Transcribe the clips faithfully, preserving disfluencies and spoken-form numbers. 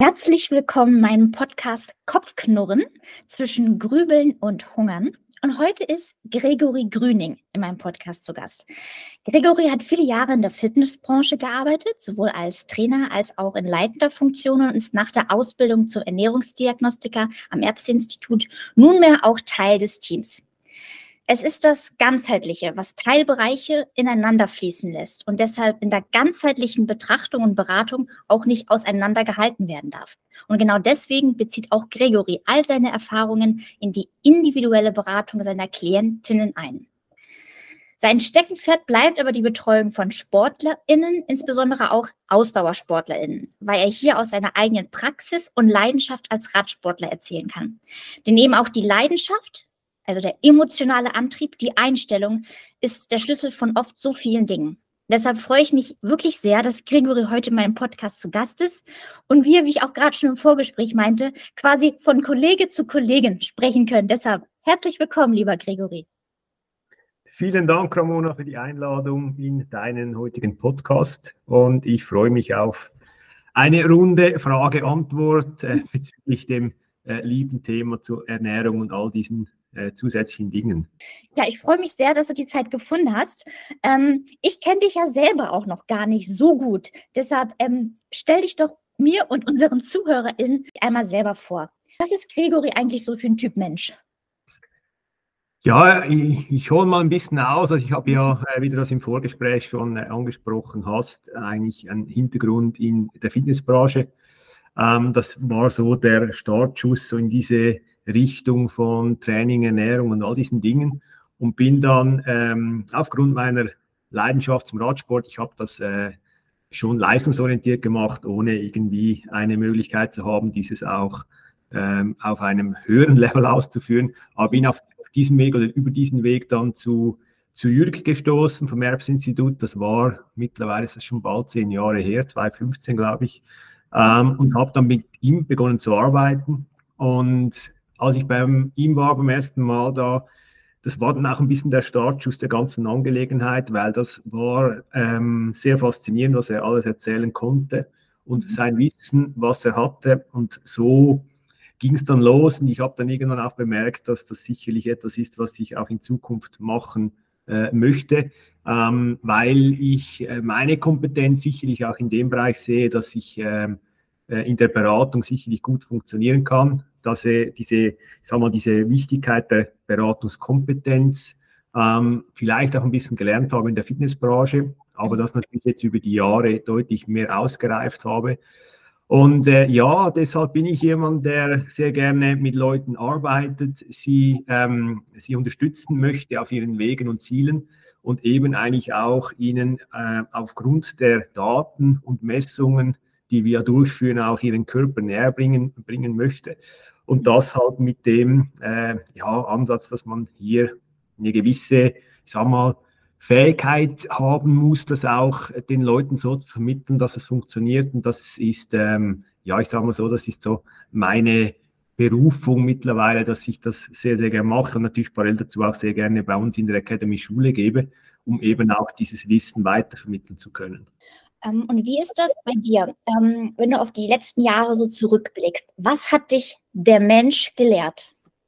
Herzlich willkommen in meinem Podcast Kopfknurren zwischen Grübeln und Hungern. Und heute ist Gregory Grüning in meinem Podcast zu Gast. Gregory hat viele Jahre in der Fitnessbranche gearbeitet, sowohl als Trainer als auch in leitender Funktion und ist nach der Ausbildung zum Ernährungsdiagnostiker am Erbsen-Institut nunmehr auch Teil des Teams. Es ist das Ganzheitliche, was Teilbereiche ineinander fließen lässt und deshalb in der ganzheitlichen Betrachtung und Beratung auch nicht auseinandergehalten werden darf. Und genau deswegen bezieht auch Gregory all seine Erfahrungen in die individuelle Beratung seiner Klientinnen ein. Sein Steckenpferd bleibt aber die Betreuung von SportlerInnen, insbesondere auch AusdauersportlerInnen, weil er hier aus seiner eigenen Praxis und Leidenschaft als Radsportler erzählen kann. Denn eben auch die Leidenschaft, also der emotionale Antrieb, die Einstellung, ist der Schlüssel von oft so vielen Dingen. Deshalb freue ich mich wirklich sehr, dass Gregory heute in meinem Podcast zu Gast ist und wir, wie ich auch gerade schon im Vorgespräch meinte, quasi von Kollege zu Kollegin sprechen können. Deshalb herzlich willkommen, lieber Gregory. Vielen Dank, Ramona, für die Einladung in deinen heutigen Podcast und ich freue mich auf eine Runde Frage-Antwort äh, bezüglich dem äh, lieben Thema zur Ernährung und all diesen äh, zusätzlichen Dingen. Ja, ich freue mich sehr, dass du die Zeit gefunden hast. Ähm, ich kenne dich ja selber auch noch gar nicht so gut. Deshalb ähm, stell dich doch mir und unseren ZuhörerInnen einmal selber vor. Was ist Gregory eigentlich so für ein Typ Mensch? Ja, ich, ich hole mal ein bisschen aus. Also ich habe ja, äh, wie du das im Vorgespräch schon äh, angesprochen hast, eigentlich einen Hintergrund in der Fitnessbranche. Ähm, das war so der Startschuss so in diese Richtung von Training, Ernährung und all diesen Dingen und bin dann ähm, aufgrund meiner Leidenschaft zum Radsport, ich habe das äh, schon leistungsorientiert gemacht, ohne irgendwie eine Möglichkeit zu haben, dieses auch ähm, auf einem höheren Level auszuführen, aber bin auf, auf diesem Weg oder über diesen Weg dann zu, zu Jürg gestoßen vom Erbsen-Institut. Das war mittlerweile ist das schon bald zehn Jahre her, zwanzig fünfzehn glaube ich. Ähm, und habe dann mit ihm begonnen zu arbeiten. Und als ich bei ihm war beim ersten Mal da, das war dann auch ein bisschen der Startschuss der ganzen Angelegenheit, weil das war ähm, sehr faszinierend, was er alles erzählen konnte und sein Wissen, was er hatte. Und so ging es dann los und ich habe dann irgendwann auch bemerkt, dass das sicherlich etwas ist, was ich auch in Zukunft machen äh, möchte, ähm, weil ich äh, meine Kompetenz sicherlich auch in dem Bereich sehe, dass ich ähm, äh, in der Beratung sicherlich gut funktionieren kann, dass äh, diese, ich sag mal, diese Wichtigkeit der Beratungskompetenz ähm, vielleicht auch ein bisschen gelernt habe in der Fitnessbranche, aber das natürlich jetzt über die Jahre deutlich mehr ausgereift habe. Und äh, ja, deshalb bin ich jemand, der sehr gerne mit Leuten arbeitet, sie, ähm, sie unterstützen möchte auf ihren Wegen und Zielen und eben eigentlich auch ihnen äh, aufgrund der Daten und Messungen, die wir durchführen, auch ihren Körper näher bringen, bringen möchte. Und das halt mit dem äh, ja, Ansatz, dass man hier eine gewisse, ich sag mal, Fähigkeit haben muss, das auch den Leuten so zu vermitteln, dass es funktioniert. Und das ist, ähm, ja, ich sage mal so, das ist so meine Berufung mittlerweile, dass ich das sehr, sehr gerne mache und natürlich parallel dazu auch sehr gerne bei uns in der Academy Schule gebe, um eben auch dieses Wissen weitervermitteln zu können. Ähm, und wie ist das bei dir, ähm, wenn du auf die letzten Jahre so zurückblickst? Was hat dich der Mensch gelehrt?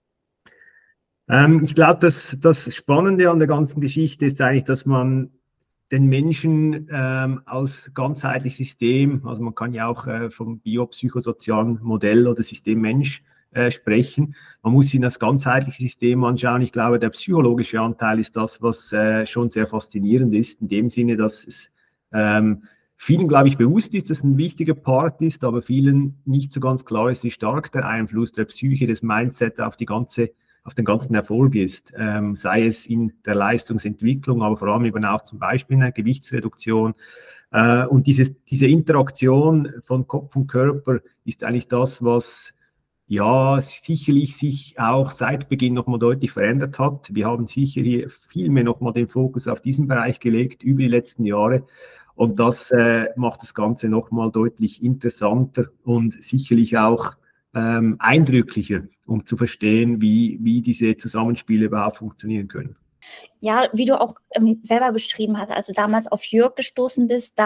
Ähm, ich glaube, dass das Spannende an der ganzen Geschichte ist eigentlich, dass man den Menschen ähm, als ganzheitliches System, also man kann ja auch äh, vom biopsychosozialen Modell oder System Mensch äh, sprechen. Man muss ihn als ganzheitliches System anschauen. Ich glaube, der psychologische Anteil ist das, was äh, schon sehr faszinierend ist, in dem Sinne, dass es ähm, vielen, glaube ich, bewusst ist, dass es ein wichtiger Part ist, aber vielen nicht so ganz klar ist, wie stark der Einfluss der Psyche, des Mindset auf die ganze auf den ganzen Erfolg ist, ähm, sei es in der Leistungsentwicklung, aber vor allem eben auch zum Beispiel in der Gewichtsreduktion. Äh, und dieses, diese Interaktion von Kopf und Körper ist eigentlich das, was ja sicherlich sich auch seit Beginn nochmal deutlich verändert hat. Wir haben sicher hier viel mehr nochmal den Fokus auf diesen Bereich gelegt über die letzten Jahre. Und das äh, macht das Ganze nochmal deutlich interessanter und sicherlich auch ähm, eindrücklicher, um zu verstehen, wie, wie diese Zusammenspiele überhaupt funktionieren können. Ja, wie du auch ähm, selber beschrieben hast, als du damals auf Jürg gestoßen bist, da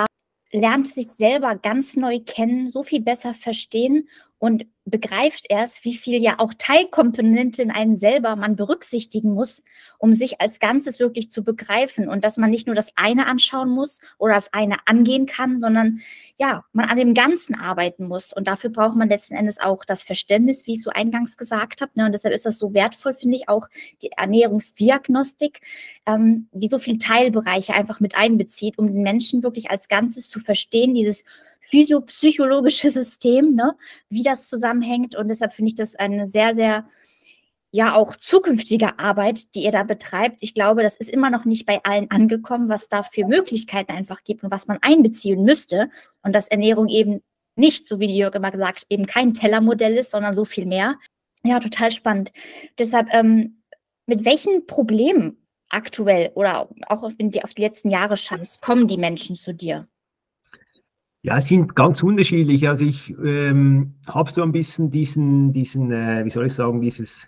lernt sich selber ganz neu kennen, so viel besser verstehen und begreift erst, wie viel ja auch Teilkomponente in einem selber man berücksichtigen muss, um sich als Ganzes wirklich zu begreifen und dass man nicht nur das eine anschauen muss oder das eine angehen kann, sondern ja, man an dem Ganzen arbeiten muss. Und dafür braucht man letzten Endes auch das Verständnis, wie ich so eingangs gesagt habe. Ne? Und deshalb ist das so wertvoll, finde ich, auch die Ernährungsdiagnostik, ähm, die so viele Teilbereiche einfach mit einbezieht, um den Menschen wirklich als Ganzes zu verstehen, dieses physiopsychologische System, ne, wie das zusammenhängt. Und deshalb finde ich das eine sehr, sehr, ja, auch zukünftige Arbeit, die ihr da betreibt. Ich glaube, das ist immer noch nicht bei allen angekommen, was da für Möglichkeiten einfach gibt und was man einbeziehen müsste. Und dass Ernährung eben nicht, so wie die Jörg immer gesagt, eben kein Tellermodell ist, sondern so viel mehr. Ja, total spannend. Deshalb, ähm, mit welchen Problemen aktuell oder auch wenn du auf die letzten Jahre schaust, kommen die Menschen zu dir? Ja, es sind ganz unterschiedlich. Also ich ähm, habe so ein bisschen diesen, diesen äh, wie soll ich sagen, dieses,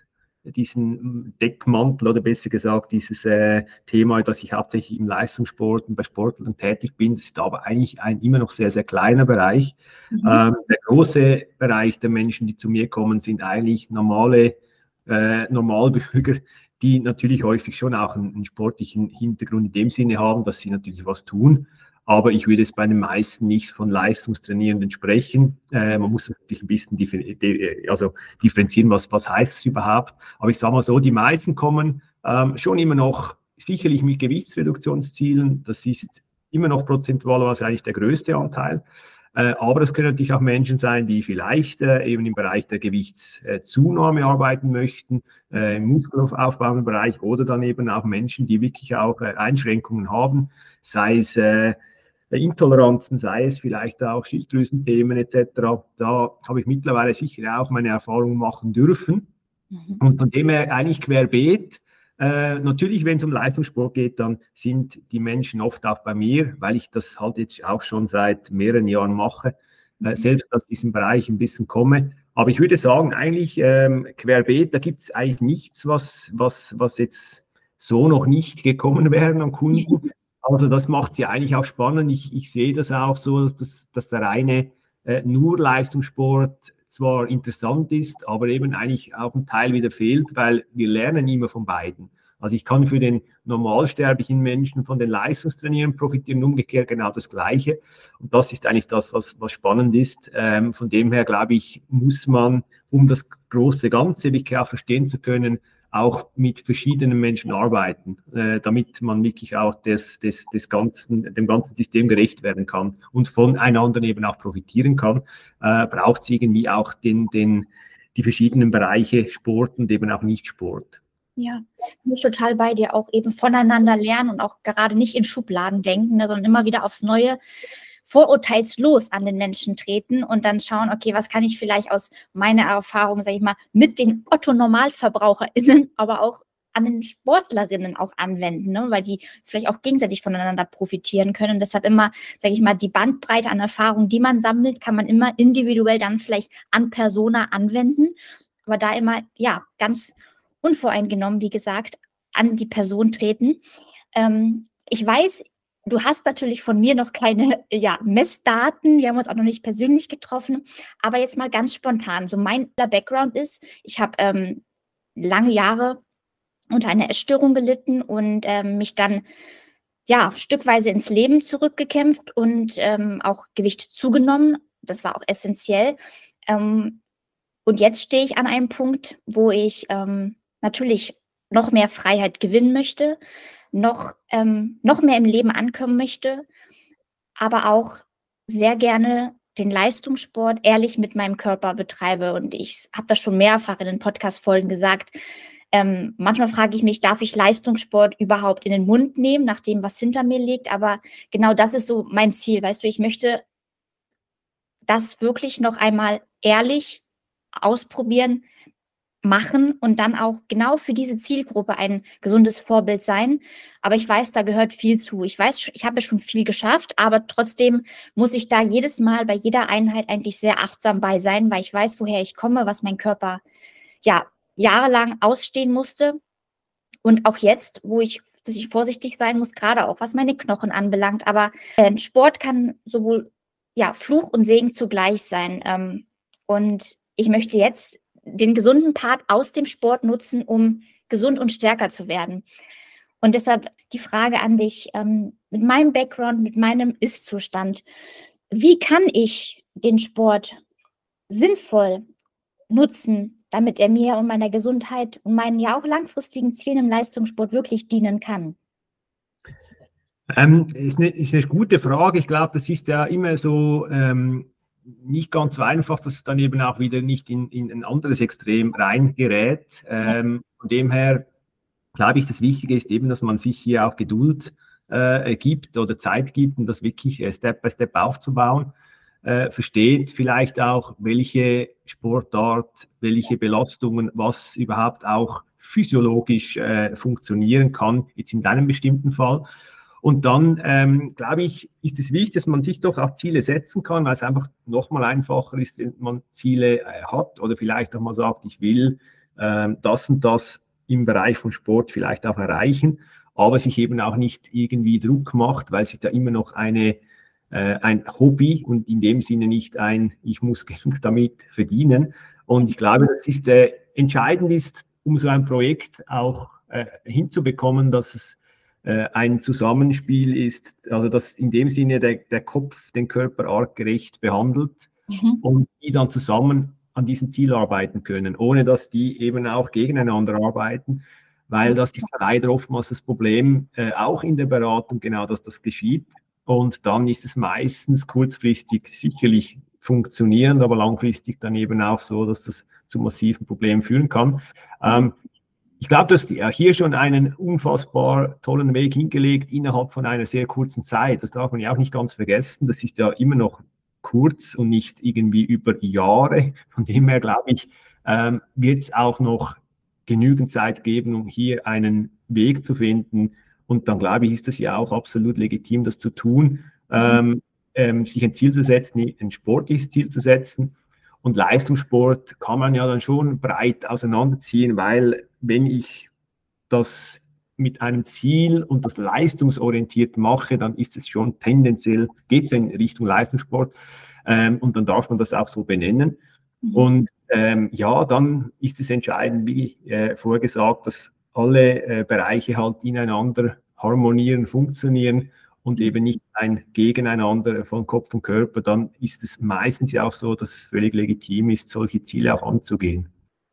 diesen Deckmantel oder besser gesagt dieses äh, Thema, dass ich hauptsächlich im Leistungssport und bei Sportlern tätig bin. Das ist aber eigentlich ein immer noch sehr, sehr kleiner Bereich. Mhm. Ähm, der große Bereich der Menschen, die zu mir kommen, sind eigentlich normale äh, Normalbürger, die natürlich häufig schon auch einen, einen sportlichen Hintergrund in dem Sinne haben, dass sie natürlich was tun. Aber ich würde es bei den meisten nicht von Leistungstrainierenden sprechen. Äh, man muss natürlich ein bisschen differ- also differenzieren, was, was heißt es überhaupt. Aber ich sage mal so, die meisten kommen ähm, schon immer noch sicherlich mit Gewichtsreduktionszielen. Das ist immer noch prozentual wahrscheinlich der größte Anteil. Äh, aber es können natürlich auch Menschen sein, die vielleicht äh, eben im Bereich der Gewichtszunahme arbeiten möchten, äh, im muskelaufbauenden Bereich oder dann eben auch Menschen, die wirklich auch äh, Einschränkungen haben, sei es äh, Intoleranzen, sei es vielleicht auch Schilddrüsenthemen et cetera. Da habe ich mittlerweile sicher auch meine Erfahrungen machen dürfen. Mhm. Und von dem her eigentlich querbeet. Äh, natürlich, wenn es um Leistungssport geht, dann sind die Menschen oft auch bei mir, weil ich das halt jetzt auch schon seit mehreren Jahren mache, äh, selbst aus diesem Bereich ein bisschen komme. Aber ich würde sagen, eigentlich ähm, querbeet, da gibt es eigentlich nichts, was, was, was jetzt so noch nicht gekommen wäre an Kunden. Also das macht es ja eigentlich auch spannend. Ich, ich sehe das auch so, dass, das, dass der reine äh, nur Leistungssport zwar interessant ist, aber eben eigentlich auch ein Teil wieder fehlt, weil wir lernen immer von beiden. Also ich kann für den normalsterblichen Menschen von den Leistungstrainieren profitieren, umgekehrt genau das Gleiche. Und das ist eigentlich das, was, was spannend ist. Ähm, von dem her, glaube ich, muss man, um das große Ganze wirklich auch verstehen zu können, auch mit verschiedenen Menschen arbeiten, äh, damit man wirklich auch des, des, des ganzen, dem ganzen System gerecht werden kann und voneinander eben auch profitieren kann, äh, braucht es irgendwie auch den, den, die verschiedenen Bereiche Sport und eben auch Nicht-Sport. Ja, bin ich total bei dir, auch eben voneinander lernen und auch gerade nicht in Schubladen denken, ne, sondern immer wieder aufs Neue vorurteilslos an den Menschen treten und dann schauen, okay, was kann ich vielleicht aus meiner Erfahrung, sage ich mal, mit den Otto-NormalverbraucherInnen, aber auch an den Sportlerinnen auch anwenden, ne? Weil die vielleicht auch gegenseitig voneinander profitieren können. Und deshalb immer, sage ich mal, die Bandbreite an Erfahrungen, die man sammelt, kann man immer individuell dann vielleicht an Persona anwenden. Aber da immer, ja, ganz unvoreingenommen, wie gesagt, an die Person treten. Ähm, ich weiß, du hast natürlich von mir noch keine ja, Messdaten. Wir haben uns auch noch nicht persönlich getroffen. Aber jetzt mal ganz spontan. So mein Background ist, ich habe ähm, lange Jahre unter einer Essstörung gelitten und ähm, mich dann ja stückweise ins Leben zurückgekämpft und ähm, auch Gewicht zugenommen. Das war auch essentiell. Ähm, und jetzt stehe ich an einem Punkt, wo ich ähm, natürlich noch mehr Freiheit gewinnen möchte, noch, ähm, noch mehr im Leben ankommen möchte, aber auch sehr gerne den Leistungssport ehrlich mit meinem Körper betreibe. Und ich habe das schon mehrfach in den Podcast-Folgen gesagt. Ähm, manchmal frage ich mich, darf ich Leistungssport überhaupt in den Mund nehmen, nach dem, was hinter mir liegt? Aber genau das ist so mein Ziel. Weißt du, ich möchte das wirklich noch einmal ehrlich ausprobieren, machen und dann auch genau für diese Zielgruppe ein gesundes Vorbild sein. Aber ich weiß, da gehört viel zu. Ich weiß, ich habe ja schon viel geschafft, aber trotzdem muss ich da jedes Mal bei jeder Einheit eigentlich sehr achtsam bei sein, weil ich weiß, woher ich komme, was mein Körper ja jahrelang ausstehen musste. Und auch jetzt, wo ich dass ich vorsichtig sein muss, gerade auch was meine Knochen anbelangt. Aber äh, Sport kann sowohl ja, Fluch und Segen zugleich sein. Ähm, und ich möchte jetzt den gesunden Part aus dem Sport nutzen, um gesund und stärker zu werden. Und deshalb die Frage an dich, ähm, mit meinem Background, mit meinem Ist-Zustand, wie kann ich den Sport sinnvoll nutzen, damit er mir und meiner Gesundheit und meinen ja auch langfristigen Zielen im Leistungssport wirklich dienen kann? Ähm, ist, eine, ist eine gute Frage. Ich glaube, das ist ja immer so ähm, nicht ganz so einfach, dass es dann eben auch wieder nicht in, in ein anderes Extrem reingerät. Ähm, von dem her glaube ich, das Wichtige ist eben, dass man sich hier auch Geduld äh, gibt oder Zeit gibt, um das wirklich äh, Step by Step aufzubauen. Äh, versteht vielleicht auch, welche Sportart, welche Belastungen, was überhaupt auch physiologisch äh, funktionieren kann, jetzt in deinem bestimmten Fall. Und dann, ähm, glaube ich, ist es wichtig, dass man sich doch auch Ziele setzen kann, weil es einfach nochmal einfacher ist, wenn man Ziele äh, hat oder vielleicht auch mal sagt, ich will ähm, das und das im Bereich von Sport vielleicht auch erreichen, aber sich eben auch nicht irgendwie Druck macht, weil sich da immer noch eine, äh, ein Hobby und in dem Sinne nicht ein, ich muss Geld damit verdienen. Und ich glaube, das ist äh, entscheidend ist, um so ein Projekt auch äh, hinzubekommen, dass es äh, ein Zusammenspiel ist, also dass in dem Sinne der, der Kopf den Körper artgerecht behandelt mhm. und die dann zusammen an diesem Ziel arbeiten können, ohne dass die eben auch gegeneinander arbeiten, weil das ist leider oftmals das Problem, äh, auch in der Beratung, genau, dass das geschieht. Und dann ist es meistens kurzfristig sicherlich funktionierend, aber langfristig dann eben auch so, dass das zu massiven Problemen führen kann. Ähm, ich glaube, du hast hier schon einen unfassbar tollen Weg hingelegt innerhalb von einer sehr kurzen Zeit. Das darf man ja auch nicht ganz vergessen. Das ist ja immer noch kurz und nicht irgendwie über Jahre. Von dem her, glaube ich, ähm, wird es auch noch genügend Zeit geben, um hier einen Weg zu finden. Und dann, glaube ich, ist das ja auch absolut legitim, das zu tun, ähm, ähm, sich ein Ziel zu setzen, ein sportliches Ziel zu setzen. Und Leistungssport kann man ja dann schon breit auseinanderziehen, weil wenn ich das mit einem Ziel und das leistungsorientiert mache, dann ist es schon tendenziell, geht es in Richtung Leistungssport ähm, und dann darf man das auch so benennen. Mhm. Und ähm, ja, dann ist es entscheidend, wie äh, vorher gesagt, dass alle äh, Bereiche halt ineinander harmonieren, funktionieren und eben nicht ein Gegeneinander von Kopf und Körper, dann ist es meistens ja auch so, dass es völlig legitim ist, solche Ziele auch anzugehen.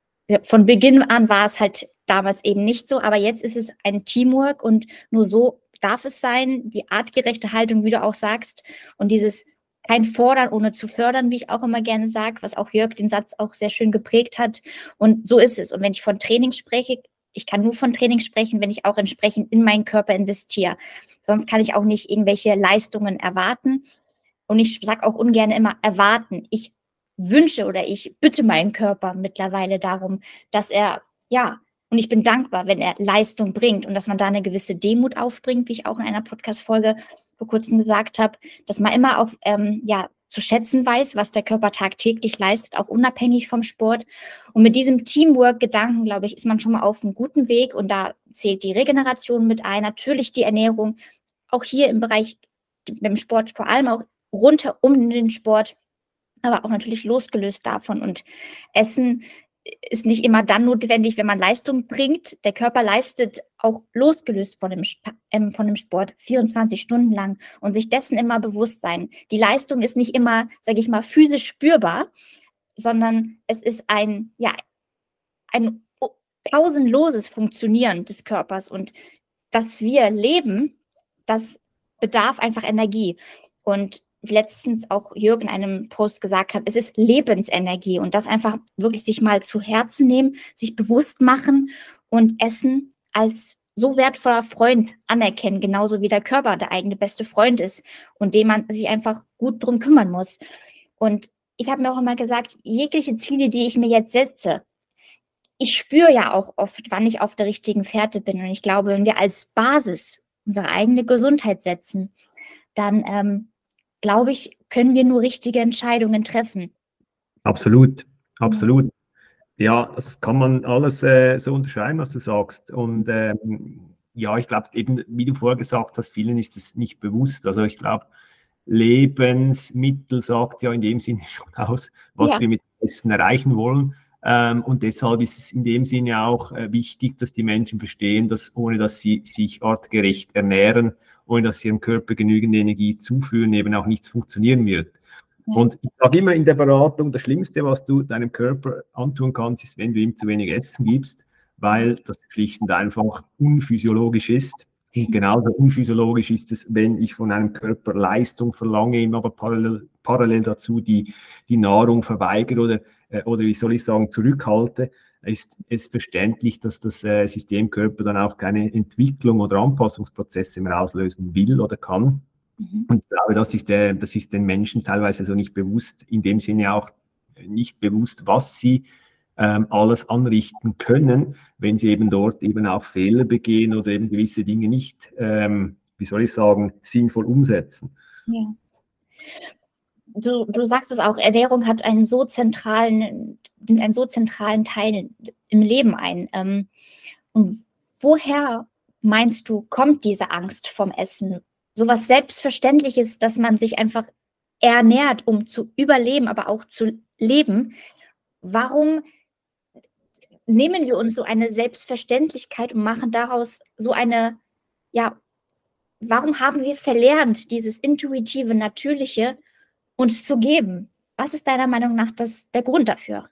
Von Beginn an war es halt damals eben nicht so, aber jetzt ist es ein Teamwork und nur so darf es sein, die artgerechte Haltung, wie du auch sagst, und dieses kein Fordern ohne zu fördern, wie ich auch immer gerne sage, was auch Jörg den Satz auch sehr schön geprägt hat, und so ist es. Und wenn ich von Training spreche, ich kann nur von Training sprechen, wenn ich auch entsprechend in meinen Körper investiere. Sonst kann ich auch nicht irgendwelche Leistungen erwarten. Und ich sage auch ungern immer erwarten. Ich wünsche oder ich bitte meinen Körper mittlerweile darum, dass er, ja, und ich bin dankbar, wenn er Leistung bringt und dass man da eine gewisse Demut aufbringt, wie ich auch in einer Podcast-Folge vor kurzem gesagt habe, dass man immer auch, ähm, ja, zu schätzen weiß, was der Körper tagtäglich leistet, auch unabhängig vom Sport. Und mit diesem Teamwork-Gedanken, glaube ich, ist man schon mal auf einem guten Weg. Und da zählt die Regeneration mit ein, natürlich die Ernährung, auch hier im Bereich beim Sport, vor allem auch runter um den Sport, aber auch natürlich losgelöst davon. Und Essen ist nicht immer dann notwendig, wenn man Leistung bringt. Der Körper leistet auch losgelöst von dem, ähm, von dem Sport vierundzwanzig Stunden lang und sich dessen immer bewusst sein. Die Leistung ist nicht immer, sage ich mal, physisch spürbar, sondern es ist ein, ja, ein pausenloses Funktionieren des Körpers. Und dass wir leben, das bedarf einfach Energie. Und letztens auch Jörg in einem Post gesagt hat, es ist Lebensenergie, und das einfach wirklich sich mal zu Herzen nehmen, sich bewusst machen und Essen als so wertvoller Freund anerkennen, genauso wie der Körper der eigene beste Freund ist und dem man sich einfach gut drum kümmern muss. Und ich habe mir auch immer gesagt, jegliche Ziele, die ich mir jetzt setze, ich spüre ja auch oft, wann ich auf der richtigen Fährte bin. Und ich glaube, wenn wir als Basis unsere eigene Gesundheit setzen, dann ähm, glaube ich, können wir nur richtige Entscheidungen treffen. Absolut, absolut. Ja, das kann man alles äh, so unterschreiben, was du sagst. Und ähm, ja, ich glaube eben, wie du vorher gesagt hast, vielen ist es nicht bewusst. Also ich glaube, Lebensmittel sagt ja in dem Sinne schon aus, was Ja. wir mit Essen erreichen wollen. Ähm, und deshalb ist es in dem Sinne auch äh, wichtig, dass die Menschen verstehen, dass ohne dass sie sich artgerecht ernähren, ohne dass sie ihrem Körper genügend Energie zuführen, eben auch nichts funktionieren wird. Ja. Und ich sage immer in der Beratung, das Schlimmste, was du deinem Körper antun kannst, ist, wenn du ihm zu wenig Essen gibst, weil das schlicht und einfach unphysiologisch ist. Und genauso unphysiologisch ist es, wenn ich von einem Körper Leistung verlange, ihm aber parallel, parallel dazu die, die Nahrung verweigere oder, äh, oder wie soll ich sagen, zurückhalte, ist es verständlich, dass das äh, Systemkörper dann auch keine Entwicklung oder Anpassungsprozesse mehr auslösen will oder kann. Mhm. Und ich glaube, das ist, äh, das ist den Menschen teilweise so nicht bewusst, in dem Sinne auch nicht bewusst, was sie ähm, alles anrichten können, wenn sie eben dort eben auch Fehler begehen oder eben gewisse Dinge nicht, ähm, wie soll ich sagen, sinnvoll umsetzen. Ja. Du, du sagst es auch, Ernährung hat einen so zentralen, nimmt einen so zentralen Teil im Leben ein. Ähm, und woher meinst du, kommt diese Angst vom Essen? So was Selbstverständliches, dass man sich einfach ernährt, um zu überleben, aber auch zu leben. Warum nehmen wir uns so eine Selbstverständlichkeit und machen daraus so eine, ja, warum haben wir verlernt, dieses intuitive, natürliche uns zu geben? Was ist deiner Meinung nach das, der Grund dafür?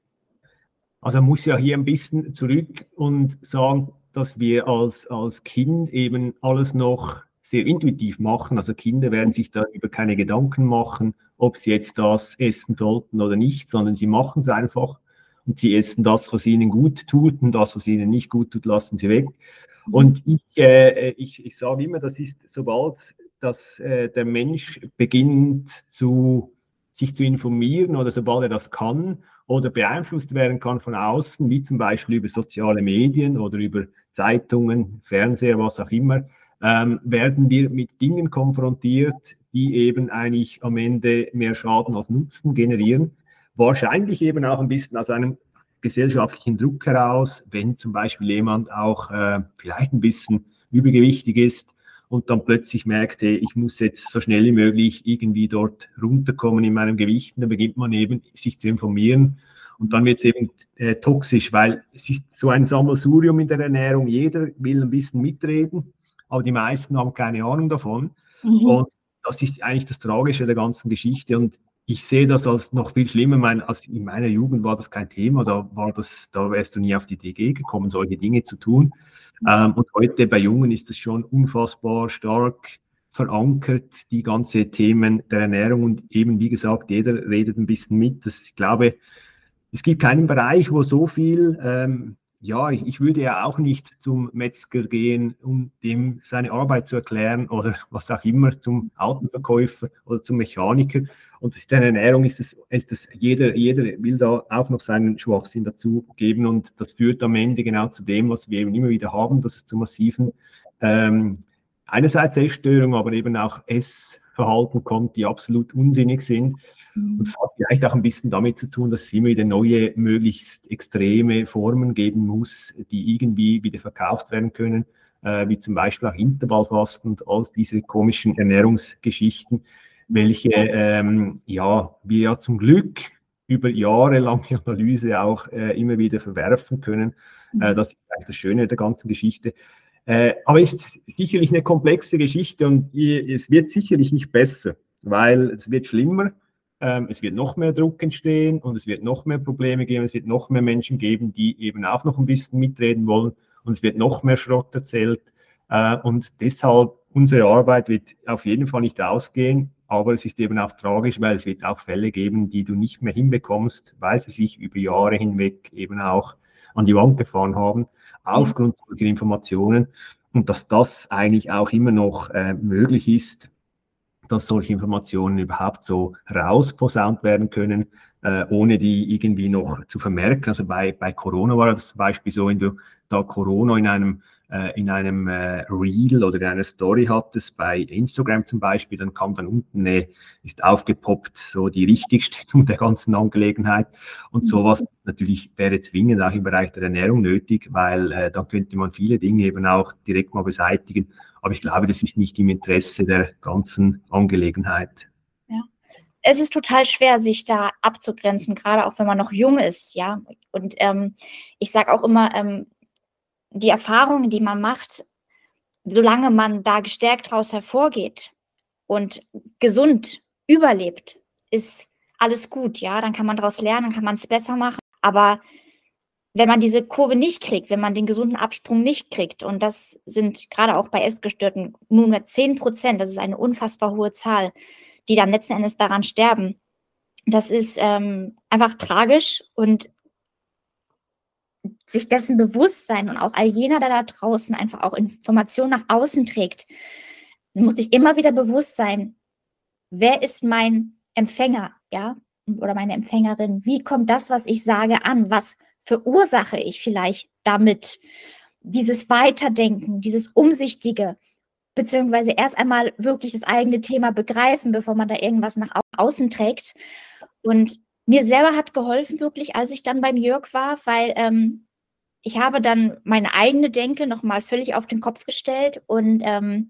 Also man muss ja hier ein bisschen zurück und sagen, dass wir als, als Kind eben alles noch sehr intuitiv machen. Also Kinder werden sich darüber keine Gedanken machen, ob sie jetzt das essen sollten oder nicht, sondern sie machen es einfach und sie essen das, was ihnen gut tut, und das, was ihnen nicht gut tut, lassen sie weg. Und ich, äh, ich, ich sage immer, das ist, sobald dass, äh, der Mensch beginnt, zu, sich zu informieren oder sobald er das kann oder beeinflusst werden kann von außen, wie zum Beispiel über soziale Medien oder über Zeitungen, Fernseher, was auch immer, ähm, werden wir mit Dingen konfrontiert, die eben eigentlich am Ende mehr Schaden als Nutzen generieren. Wahrscheinlich eben auch ein bisschen aus einem gesellschaftlichen Druck heraus, wenn zum Beispiel jemand auch äh, vielleicht ein bisschen übergewichtig ist und dann plötzlich merkt, hey, ich muss jetzt so schnell wie möglich irgendwie dort runterkommen in meinem Gewicht, dann beginnt man eben sich zu informieren und dann wird es eben äh, toxisch, weil es ist so ein Sammelsurium in der Ernährung, jeder will ein bisschen mitreden, aber die meisten haben keine Ahnung davon. Mhm. Und das ist eigentlich das Tragische der ganzen Geschichte und ich sehe das als noch viel schlimmer. Mein, als in meiner Jugend war das kein Thema, da, war das, da wärst du nie auf die Idee gekommen, solche Dinge zu tun. Ähm, und heute bei Jungen ist das schon unfassbar stark verankert, die ganzen Themen der Ernährung. Und eben, wie gesagt, jeder redet ein bisschen mit. Das, ich glaube, es gibt keinen Bereich, wo so viel, ähm, ja, ich, ich würde ja auch nicht zum Metzger gehen, um dem seine Arbeit zu erklären oder was auch immer, zum Autoverkäufer oder zum Mechaniker. Und in der Ernährung ist es, ist es jeder, jeder will da auch noch seinen Schwachsinn dazu geben und das führt am Ende genau zu dem, was wir eben immer wieder haben, dass es zu massiven ähm, einerseits Essstörungen, aber eben auch Essverhalten kommt, die absolut unsinnig sind. Und es hat vielleicht auch ein bisschen damit zu tun, dass es immer wieder neue, möglichst extreme Formen geben muss, die irgendwie wieder verkauft werden können, äh, wie zum Beispiel auch Intervallfasten und all diese komischen Ernährungsgeschichten, welche ähm, ja, wir ja zum Glück über jahrelange Analyse auch äh, immer wieder verwerfen können. Äh, das ist eigentlich das Schöne der ganzen Geschichte. Äh, aber es ist sicherlich eine komplexe Geschichte und es wird sicherlich nicht besser, weil es wird schlimmer. Ähm, es wird noch mehr Druck entstehen und es wird noch mehr Probleme geben. Es wird noch mehr Menschen geben, die eben auch noch ein bisschen mitreden wollen und es wird noch mehr Schrott erzählt. Äh, und deshalb, unsere Arbeit wird auf jeden Fall nicht ausgehen, aber es ist eben auch tragisch, weil es wird auch Fälle geben, die du nicht mehr hinbekommst, weil sie sich über Jahre hinweg eben auch an die Wand gefahren haben, aufgrund solcher Informationen. Und dass das eigentlich auch immer noch äh, möglich ist, dass solche Informationen überhaupt so rausposaunt werden können, äh, ohne die irgendwie noch zu vermerken. Also bei, bei Corona war das zum Beispiel so, wenn du da Corona in einem äh, in einem äh, Reel oder in einer Story hattest, bei Instagram zum Beispiel, dann kam dann unten, äh, ist aufgepoppt, so die Richtigstellung der ganzen Angelegenheit. Und sowas natürlich wäre zwingend auch im Bereich der Ernährung nötig, weil äh, dann könnte man viele Dinge eben auch direkt mal beseitigen. Aber ich glaube, das ist nicht im Interesse der ganzen Angelegenheit. Ja. Es ist total schwer, sich da abzugrenzen, gerade auch wenn man noch jung ist, ja. Und ähm, ich sage auch immer, ähm, die Erfahrungen, die man macht, solange man da gestärkt daraus hervorgeht und gesund überlebt, ist alles gut, ja. Dann kann man daraus lernen, dann kann man es besser machen. Aber wenn man diese Kurve nicht kriegt, wenn man den gesunden Absprung nicht kriegt, und das sind gerade auch bei Essgestörten nur mehr zehn Prozent, das ist eine unfassbar hohe Zahl, die dann letzten Endes daran sterben. Das ist ähm, einfach tragisch, und sich dessen bewusst sein und auch all jener, der da draußen einfach auch Informationen nach außen trägt, muss sich immer wieder bewusst sein, wer ist mein Empfänger, ja, oder meine Empfängerin? Wie kommt das, was ich sage, an? Was verursache ich vielleicht damit? Dieses Weiterdenken, dieses Umsichtige, beziehungsweise erst einmal wirklich das eigene Thema begreifen, bevor man da irgendwas nach außen trägt. Und mir selber hat geholfen, wirklich, als ich dann beim Jörg war, weil ähm, ich habe dann meine eigene Denke nochmal völlig auf den Kopf gestellt und ähm,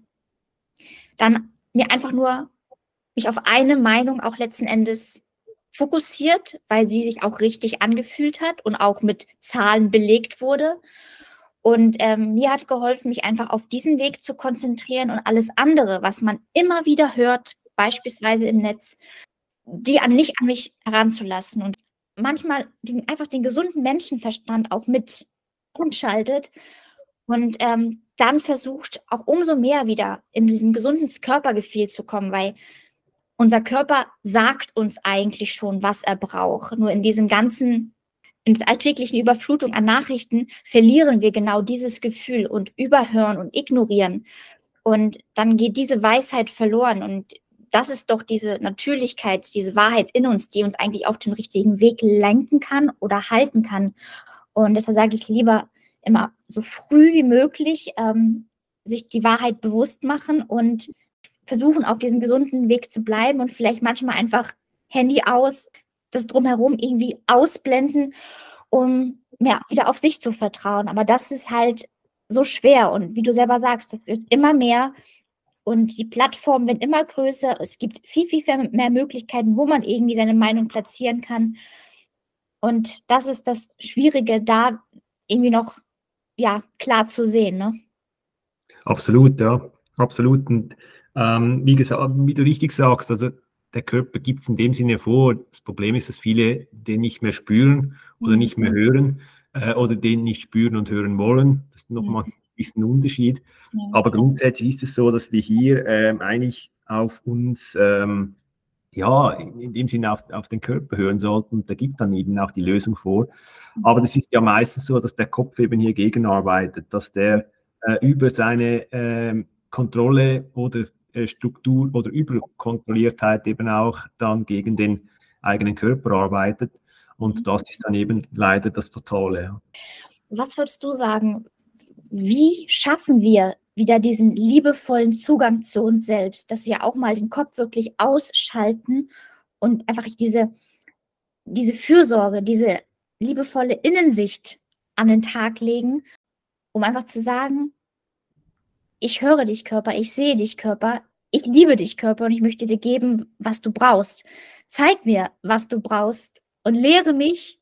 dann mir einfach nur mich auf eine Meinung auch letzten Endes fokussiert, weil sie sich auch richtig angefühlt hat und auch mit Zahlen belegt wurde. Und ähm, mir hat geholfen, mich einfach auf diesen Weg zu konzentrieren, und alles andere, was man immer wieder hört, beispielsweise im Netz, die an nicht an mich heranzulassen, und manchmal den, einfach den gesunden Menschenverstand auch mit umschaltet und ähm, dann versucht, auch umso mehr wieder in diesen gesunden Körpergefühl zu kommen, weil unser Körper sagt uns eigentlich schon, was er braucht. Nur in diesem ganzen, in der alltäglichen Überflutung an Nachrichten verlieren wir genau dieses Gefühl und überhören und ignorieren. Und dann geht diese Weisheit verloren. Und das ist doch diese Natürlichkeit, diese Wahrheit in uns, die uns eigentlich auf den richtigen Weg lenken kann oder halten kann. Und deshalb sage ich lieber immer so früh wie möglich ähm, sich die Wahrheit bewusst machen und versuchen, auf diesem gesunden Weg zu bleiben, und vielleicht manchmal einfach Handy aus, das Drumherum irgendwie ausblenden, um mehr wieder auf sich zu vertrauen. Aber das ist halt so schwer, und wie du selber sagst, es wird immer mehr und die Plattformen werden immer größer. Es gibt viel, viel mehr Möglichkeiten, wo man irgendwie seine Meinung platzieren kann. Und das ist das Schwierige, da irgendwie noch ja, klar zu sehen. Ne? Absolut, ja, absolut. Und ähm, wie gesagt, wie du richtig sagst, also der Körper gibt es in dem Sinne vor. Das Problem ist, dass viele den nicht mehr spüren oder Mhm. nicht mehr hören äh, oder den nicht spüren und hören wollen. Das ist nochmal ein bisschen ein Unterschied. Ja. Aber grundsätzlich ist es so, dass wir hier ähm, eigentlich auf uns, ähm, ja, in, in dem Sinne auf, auf den Körper hören sollten. Und da gibt dann eben auch die Lösung vor. Aber das ist ja meistens so, dass der Kopf eben hier gegenarbeitet, dass der äh, über seine äh, Kontrolle oder äh, Struktur oder Überkontrolliertheit eben auch dann gegen den eigenen Körper arbeitet. Und das ist dann eben leider das Fatale. Was würdest du sagen, wie schaffen wir wieder diesen liebevollen Zugang zu uns selbst, dass wir auch mal den Kopf wirklich ausschalten und einfach diese, diese Fürsorge, diese liebevolle Innensicht an den Tag legen, um einfach zu sagen, ich höre dich, Körper, ich sehe dich, Körper, ich liebe dich, Körper, und ich möchte dir geben, was du brauchst. Zeig mir, was du brauchst, und lehre mich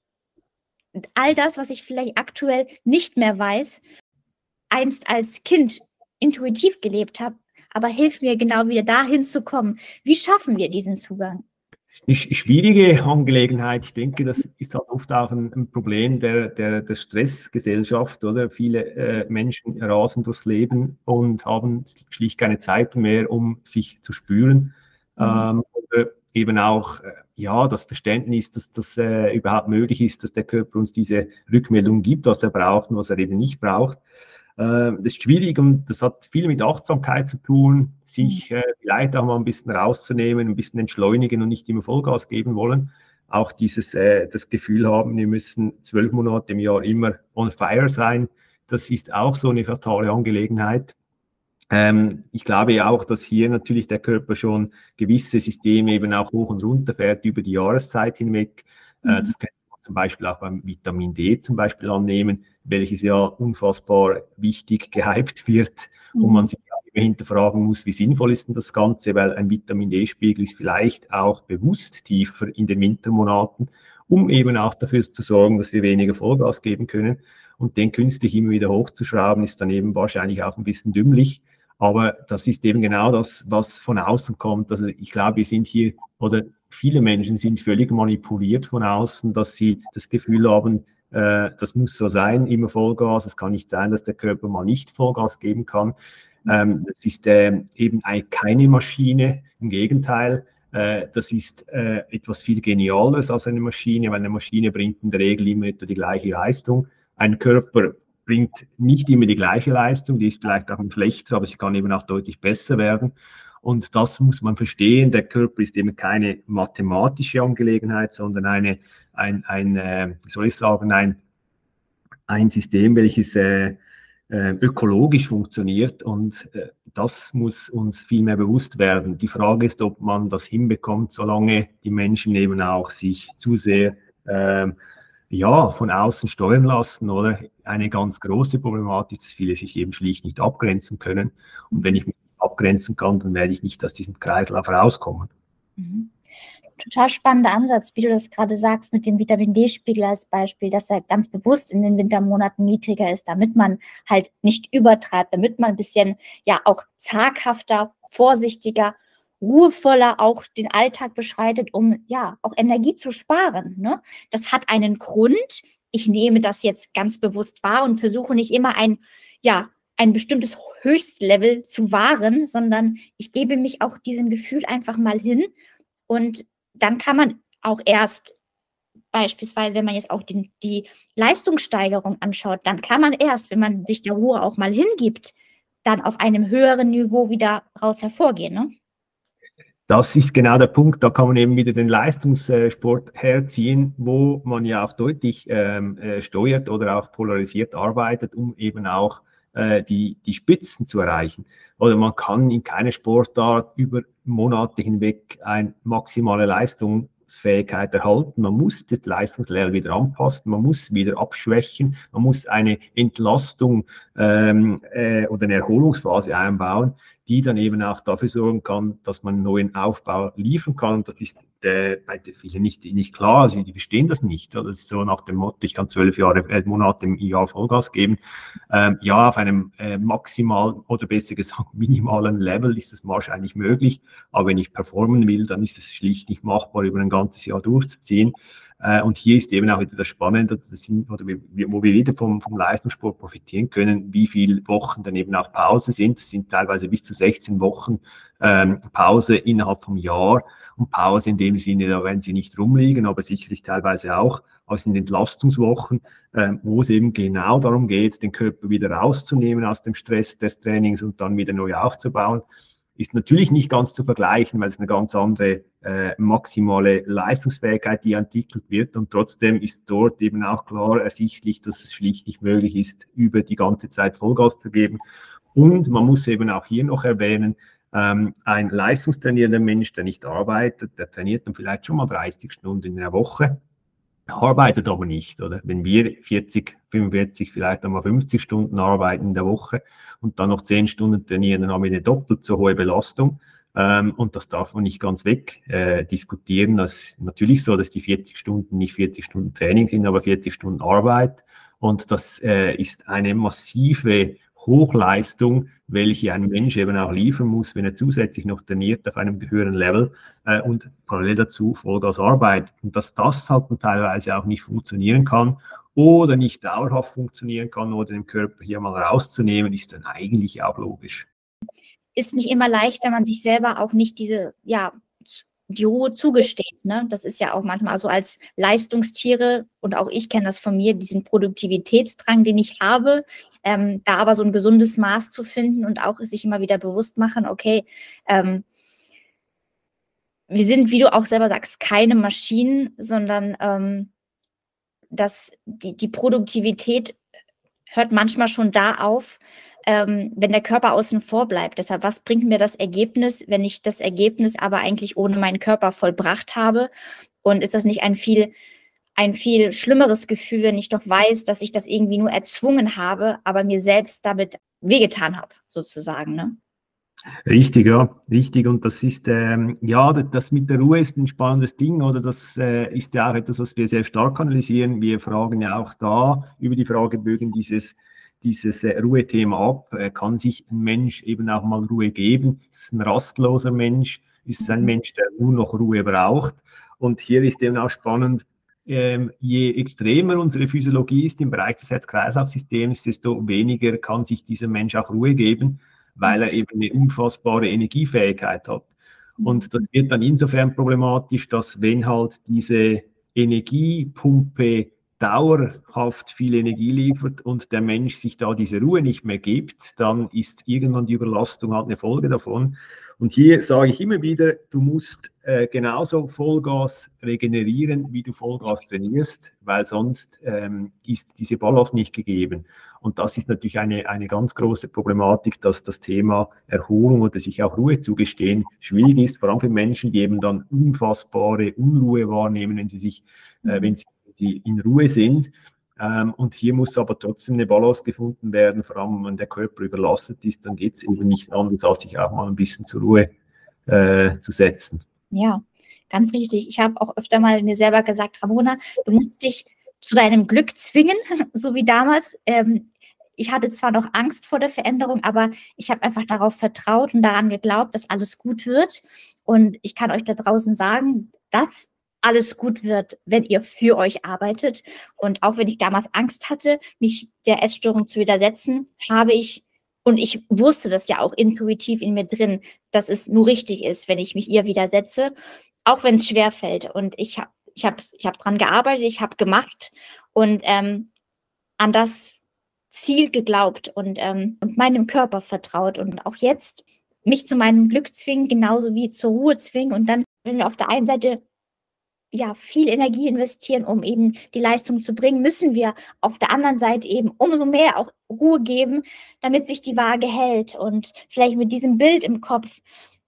all das, was ich vielleicht aktuell nicht mehr weiß, einst als Kind intuitiv gelebt habe, aber hilf mir genau wieder dahin zu kommen. Wie schaffen wir diesen Zugang? Eine schwierige Angelegenheit. Ich denke, das ist halt oft auch ein, ein Problem der, der, der Stressgesellschaft, oder? Viele äh, Menschen rasen durchs Leben und haben schlicht keine Zeit mehr, um sich zu spüren. Mhm. Ähm, oder eben auch äh, ja, das Verständnis, dass das äh, überhaupt möglich ist, dass der Körper uns diese Rückmeldung gibt, was er braucht und was er eben nicht braucht. Das ist schwierig, und das hat viel mit Achtsamkeit zu tun, sich äh, vielleicht auch mal ein bisschen rauszunehmen, ein bisschen entschleunigen und nicht immer Vollgas geben wollen. Auch dieses, äh, das Gefühl haben, wir müssen zwölf Monate im Jahr immer on fire sein, das ist auch so eine fatale Angelegenheit. Ähm, ich glaube ja auch, dass hier natürlich der Körper schon gewisse Systeme eben auch hoch und runter fährt über die Jahreszeit hinweg. Äh, das kann man zum Beispiel auch beim Vitamin D zum Beispiel annehmen, welches ja unfassbar wichtig gehypt wird und man sich auch immer hinterfragen muss, wie sinnvoll ist denn das Ganze, weil ein Vitamin D-Spiegel ist vielleicht auch bewusst tiefer in den Wintermonaten, um eben auch dafür zu sorgen, dass wir weniger Vollgas geben können. Und den künstlich immer wieder hochzuschrauben, ist dann eben wahrscheinlich auch ein bisschen dümmlich. Aber das ist eben genau das, was von außen kommt. Also ich glaube, wir sind hier, oder viele Menschen sind völlig manipuliert von außen, dass sie das Gefühl haben, äh, das muss so sein, immer Vollgas. Es kann nicht sein, dass der Körper mal nicht Vollgas geben kann. Ähm, das ist äh, eben keine Maschine, im Gegenteil. Äh, das ist äh, etwas viel Genialeres als eine Maschine, weil eine Maschine bringt in der Regel immer etwa die gleiche Leistung. Ein Körper bringt nicht immer die gleiche Leistung, die ist vielleicht auch ein schlechter, aber sie kann eben auch deutlich besser werden. Und das muss man verstehen. Der Körper ist eben keine mathematische Angelegenheit, sondern eine, ein, ein äh, wie soll ich sagen, ein, ein System, welches äh, äh, ökologisch funktioniert. Und äh, das muss uns viel mehr bewusst werden. Die Frage ist, ob man das hinbekommt, solange die Menschen eben auch sich zu sehr äh, ja, von außen steuern lassen, oder? Eine ganz große Problematik, dass viele sich eben schlicht nicht abgrenzen können. Und wenn ich mich abgrenzen kann, dann werde ich nicht aus diesem Kreislauf rauskommen. Mhm. Total spannender Ansatz, wie du das gerade sagst, mit dem Vitamin D-Spiegel als Beispiel, dass er ganz bewusst in den Wintermonaten niedriger ist, damit man halt nicht übertreibt, damit man ein bisschen ja auch zaghafter, vorsichtiger, ruhevoller auch den Alltag beschreitet, um ja auch Energie zu sparen. Ne? Das hat einen Grund. Ich nehme das jetzt ganz bewusst wahr und versuche nicht immer ein, ja, ein bestimmtes Höchstlevel zu wahren, sondern ich gebe mich auch diesem Gefühl einfach mal hin. Und dann kann man auch erst beispielsweise, wenn man jetzt auch die, die Leistungssteigerung anschaut, dann kann man erst, wenn man sich der Ruhe auch mal hingibt, dann auf einem höheren Niveau wieder raus hervorgehen. Ne? Das ist genau der Punkt, da kann man eben wieder den Leistungssport herziehen, wo man ja auch deutlich ähm, äh, steuert oder auch polarisiert arbeitet, um eben auch äh, die, die Spitzen zu erreichen. Oder man kann in keiner Sportart über Monate hinweg eine maximale Leistungsfähigkeit erhalten. Man muss das Leistungslevel wieder anpassen, man muss wieder abschwächen, man muss eine Entlastung ähm, äh, oder eine Erholungsphase einbauen, die dann eben auch dafür sorgen kann, dass man einen neuen Aufbau liefern kann. Das ist äh, bei vielen nicht, nicht klar, also die verstehen das nicht. Oder? Das ist so nach dem Motto, ich kann zwölf Jahre, äh, Monate im Jahr Vollgas geben. Ähm, ja, auf einem äh, maximalen oder besser gesagt minimalen Level ist das wahrscheinlich möglich, aber wenn ich performen will, dann ist es schlicht nicht machbar, über ein ganzes Jahr durchzuziehen. Äh, und hier ist eben auch wieder das Spannende, das sind, oder wir, wo wir wieder vom, vom Leistungssport profitieren können, wie viele Wochen dann eben auch Pause sind. Das sind teilweise bis zu sechzehn Wochen ähm, Pause innerhalb vom Jahr. Und Pause in dem Sinne, da werden sie nicht rumliegen, aber sicherlich teilweise auch aus den Entlastungswochen, äh, wo es eben genau darum geht, den Körper wieder rauszunehmen aus dem Stress des Trainings und dann wieder neu aufzubauen. Ist natürlich nicht ganz zu vergleichen, weil es eine ganz andere äh, maximale Leistungsfähigkeit, die entwickelt wird. Und trotzdem ist dort eben auch klar ersichtlich, dass es schlicht nicht möglich ist, über die ganze Zeit Vollgas zu geben. Und man muss eben auch hier noch erwähnen, ähm, ein leistungstrainierender Mensch, der nicht arbeitet, der trainiert dann vielleicht schon mal dreißig Stunden in der Woche, arbeitet aber nicht, oder? Wenn wir vierzig, fünfundvierzig, vielleicht einmal fünfzig Stunden arbeiten in der Woche und dann noch zehn Stunden trainieren, dann haben wir eine doppelt so hohe Belastung. Ähm, und das darf man nicht ganz weg äh, diskutieren. Das ist natürlich so, dass die vierzig Stunden nicht vierzig Stunden Training sind, aber vierzig Stunden Arbeit. Und das äh, ist eine massive Hochleistung, welche ein Mensch eben auch liefern muss, wenn er zusätzlich noch trainiert auf einem höheren Level äh, und parallel dazu Vollgas arbeitet. Und dass das halt teilweise auch nicht funktionieren kann oder nicht dauerhaft funktionieren kann oder den Körper hier mal rauszunehmen, ist dann eigentlich auch logisch. Ist nicht immer leicht, wenn man sich selber auch nicht diese, ja, die Ruhe zugesteht. Ne? Das ist ja auch manchmal so als Leistungstiere, und auch ich kenne das von mir, diesen Produktivitätsdrang, den ich habe, ähm, da aber so ein gesundes Maß zu finden und auch sich immer wieder bewusst machen, okay, ähm, wir sind, wie du auch selber sagst, keine Maschinen, sondern ähm, dass die, die Produktivität hört manchmal schon da auf, ähm, wenn der Körper außen vor bleibt. Deshalb, was bringt mir das Ergebnis, wenn ich das Ergebnis aber eigentlich ohne meinen Körper vollbracht habe? Und ist das nicht ein viel, ein viel schlimmeres Gefühl, wenn ich doch weiß, dass ich das irgendwie nur erzwungen habe, aber mir selbst damit wehgetan habe, sozusagen, ne? Richtig, ja, richtig. Und das ist, ähm, ja, das, das mit der Ruhe ist ein spannendes Ding, oder das äh, ist ja auch etwas, was wir sehr stark analysieren. Wir fragen ja auch da über die Fragebögen dieses, dieses äh, Ruhethema ab. Äh, kann sich ein Mensch eben auch mal Ruhe geben? Ist es ein rastloser Mensch? Ist es ein Mensch, der nur noch Ruhe braucht? Und hier ist eben auch spannend, ähm, je extremer unsere Physiologie ist im Bereich des Herz-Kreislauf-Systems, desto weniger kann sich dieser Mensch auch Ruhe geben, weil er eben eine unfassbare Energiefähigkeit hat. Und das wird dann insofern problematisch, dass wenn halt diese Energiepumpe dauerhaft viel Energie liefert und der Mensch sich da diese Ruhe nicht mehr gibt, dann ist irgendwann die Überlastung halt eine Folge davon. Und hier sage ich immer wieder, du musst äh, genauso Vollgas regenerieren, wie du Vollgas trainierst, weil sonst ähm, ist diese Balance nicht gegeben. Und das ist natürlich eine, eine ganz große Problematik, dass das Thema Erholung oder sich auch Ruhe zugestehen schwierig ist, vor allem für Menschen, die eben dann unfassbare Unruhe wahrnehmen, wenn sie sich, äh, wenn sie, sie in Ruhe sind. Ähm, und hier muss aber trotzdem eine Balance gefunden werden, vor allem wenn der Körper überlastet ist, dann geht es eben nicht anders, als sich auch mal ein bisschen zur Ruhe äh, zu setzen. Ja, ganz richtig. Ich habe auch öfter mal mir selber gesagt, Ramona, du musst dich zu deinem Glück zwingen, so wie damals. Ähm, ich hatte zwar noch Angst vor der Veränderung, aber ich habe einfach darauf vertraut und daran geglaubt, dass alles gut wird. Und ich kann euch da draußen sagen, dass alles gut wird, wenn ihr für euch arbeitet. Und auch wenn ich damals Angst hatte, mich der Essstörung zu widersetzen, habe ich, und ich wusste das ja auch intuitiv in mir drin, dass es nur richtig ist, wenn ich mich ihr widersetze, auch wenn es schwerfällt. Und ich habe ich hab, ich hab dran gearbeitet, ich habe gemacht und ähm, an das Ziel geglaubt und, ähm, und meinem Körper vertraut. Und auch jetzt mich zu meinem Glück zwingen, genauso wie zur Ruhe zwingen. Und dann, wenn wir auf der einen Seite ja, viel Energie investieren, um eben die Leistung zu bringen, müssen wir auf der anderen Seite eben umso mehr auch Ruhe geben, damit sich die Waage hält. Und vielleicht mit diesem Bild im Kopf,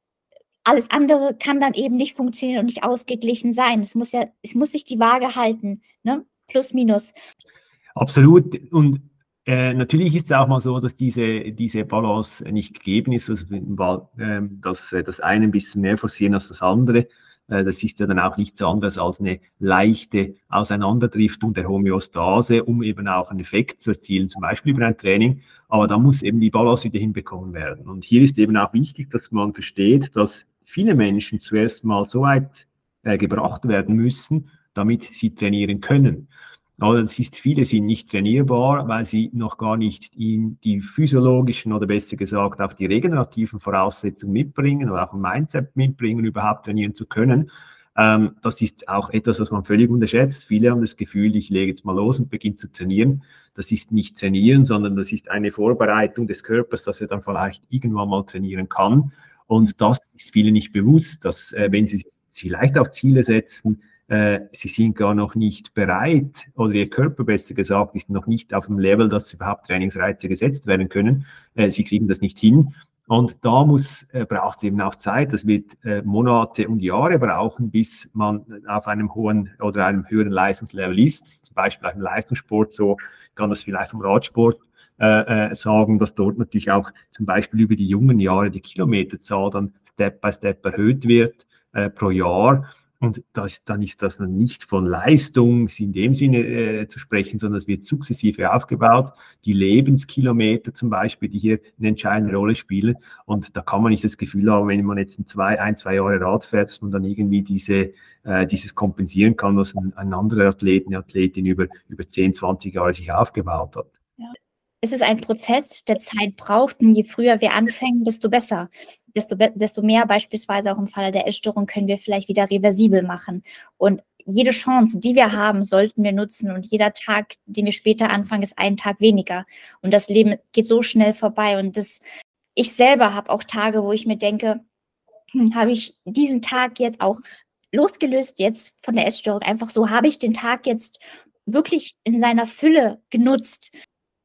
alles andere kann dann eben nicht funktionieren und nicht ausgeglichen sein. Es muss ja, es muss sich die Waage halten, ne? Plus, minus. Absolut. Und äh, natürlich ist es auch mal so, dass diese, diese Balance nicht gegeben ist, also, äh, dass äh, das eine ein bisschen mehr forcieren als das andere. Das ist ja dann auch nichts anderes als eine leichte Auseinanderdriftung der Homöostase, um eben auch einen Effekt zu erzielen, zum Beispiel über ein Training. Aber da muss eben die Balance wieder hinbekommen werden. Und hier ist eben auch wichtig, dass man versteht, dass viele Menschen zuerst mal so weit äh, gebracht werden müssen, damit sie trainieren können. Aber das ist, viele sind nicht trainierbar, weil sie noch gar nicht in die physiologischen oder besser gesagt auch die regenerativen Voraussetzungen mitbringen oder auch ein Mindset mitbringen, überhaupt trainieren zu können. Ähm, das ist auch etwas, was man völlig unterschätzt. Viele haben das Gefühl, ich lege jetzt mal los und beginne zu trainieren. Das ist nicht trainieren, sondern das ist eine Vorbereitung des Körpers, dass er dann vielleicht irgendwann mal trainieren kann. Und das ist vielen nicht bewusst, dass äh, wenn sie sich vielleicht auch Ziele setzen, sie sind gar noch nicht bereit, oder ihr Körper besser gesagt, ist noch nicht auf dem Level, dass überhaupt Trainingsreize gesetzt werden können. Sie kriegen das nicht hin. Und da muss, äh, braucht es eben auch Zeit. Das wird äh, Monate und Jahre brauchen, bis man auf einem hohen oder einem höheren Leistungslevel ist. Zum Beispiel im Leistungssport so, kann das vielleicht vom Radsport äh, äh, sagen, dass dort natürlich auch zum Beispiel über die jungen Jahre die Kilometerzahl dann Step by Step erhöht wird äh, pro Jahr. Und das, dann ist das nicht von Leistung in dem Sinne äh, zu sprechen, sondern es wird sukzessive aufgebaut. Die Lebenskilometer zum Beispiel, die hier eine entscheidende Rolle spielen. Und da kann man nicht das Gefühl haben, wenn man jetzt ein, zwei, ein, zwei Jahre Rad fährt, dass man dann irgendwie diese, äh, dieses kompensieren kann, was ein, ein anderer Athlet, eine Athletin über, über zehn, zwanzig Jahre sich aufgebaut hat. Ja. Es ist ein Prozess, der Zeit braucht, und je früher wir anfangen, desto besser. Desto, desto mehr beispielsweise auch im Falle der Essstörung können wir vielleicht wieder reversibel machen. Und jede Chance, die wir haben, sollten wir nutzen. Und jeder Tag, den wir später anfangen, ist ein Tag weniger. Und das Leben geht so schnell vorbei. Und das, ich selber habe auch Tage, wo ich mir denke, hm, habe ich diesen Tag jetzt auch losgelöst jetzt von der Essstörung, einfach so, habe ich den Tag jetzt wirklich in seiner Fülle genutzt.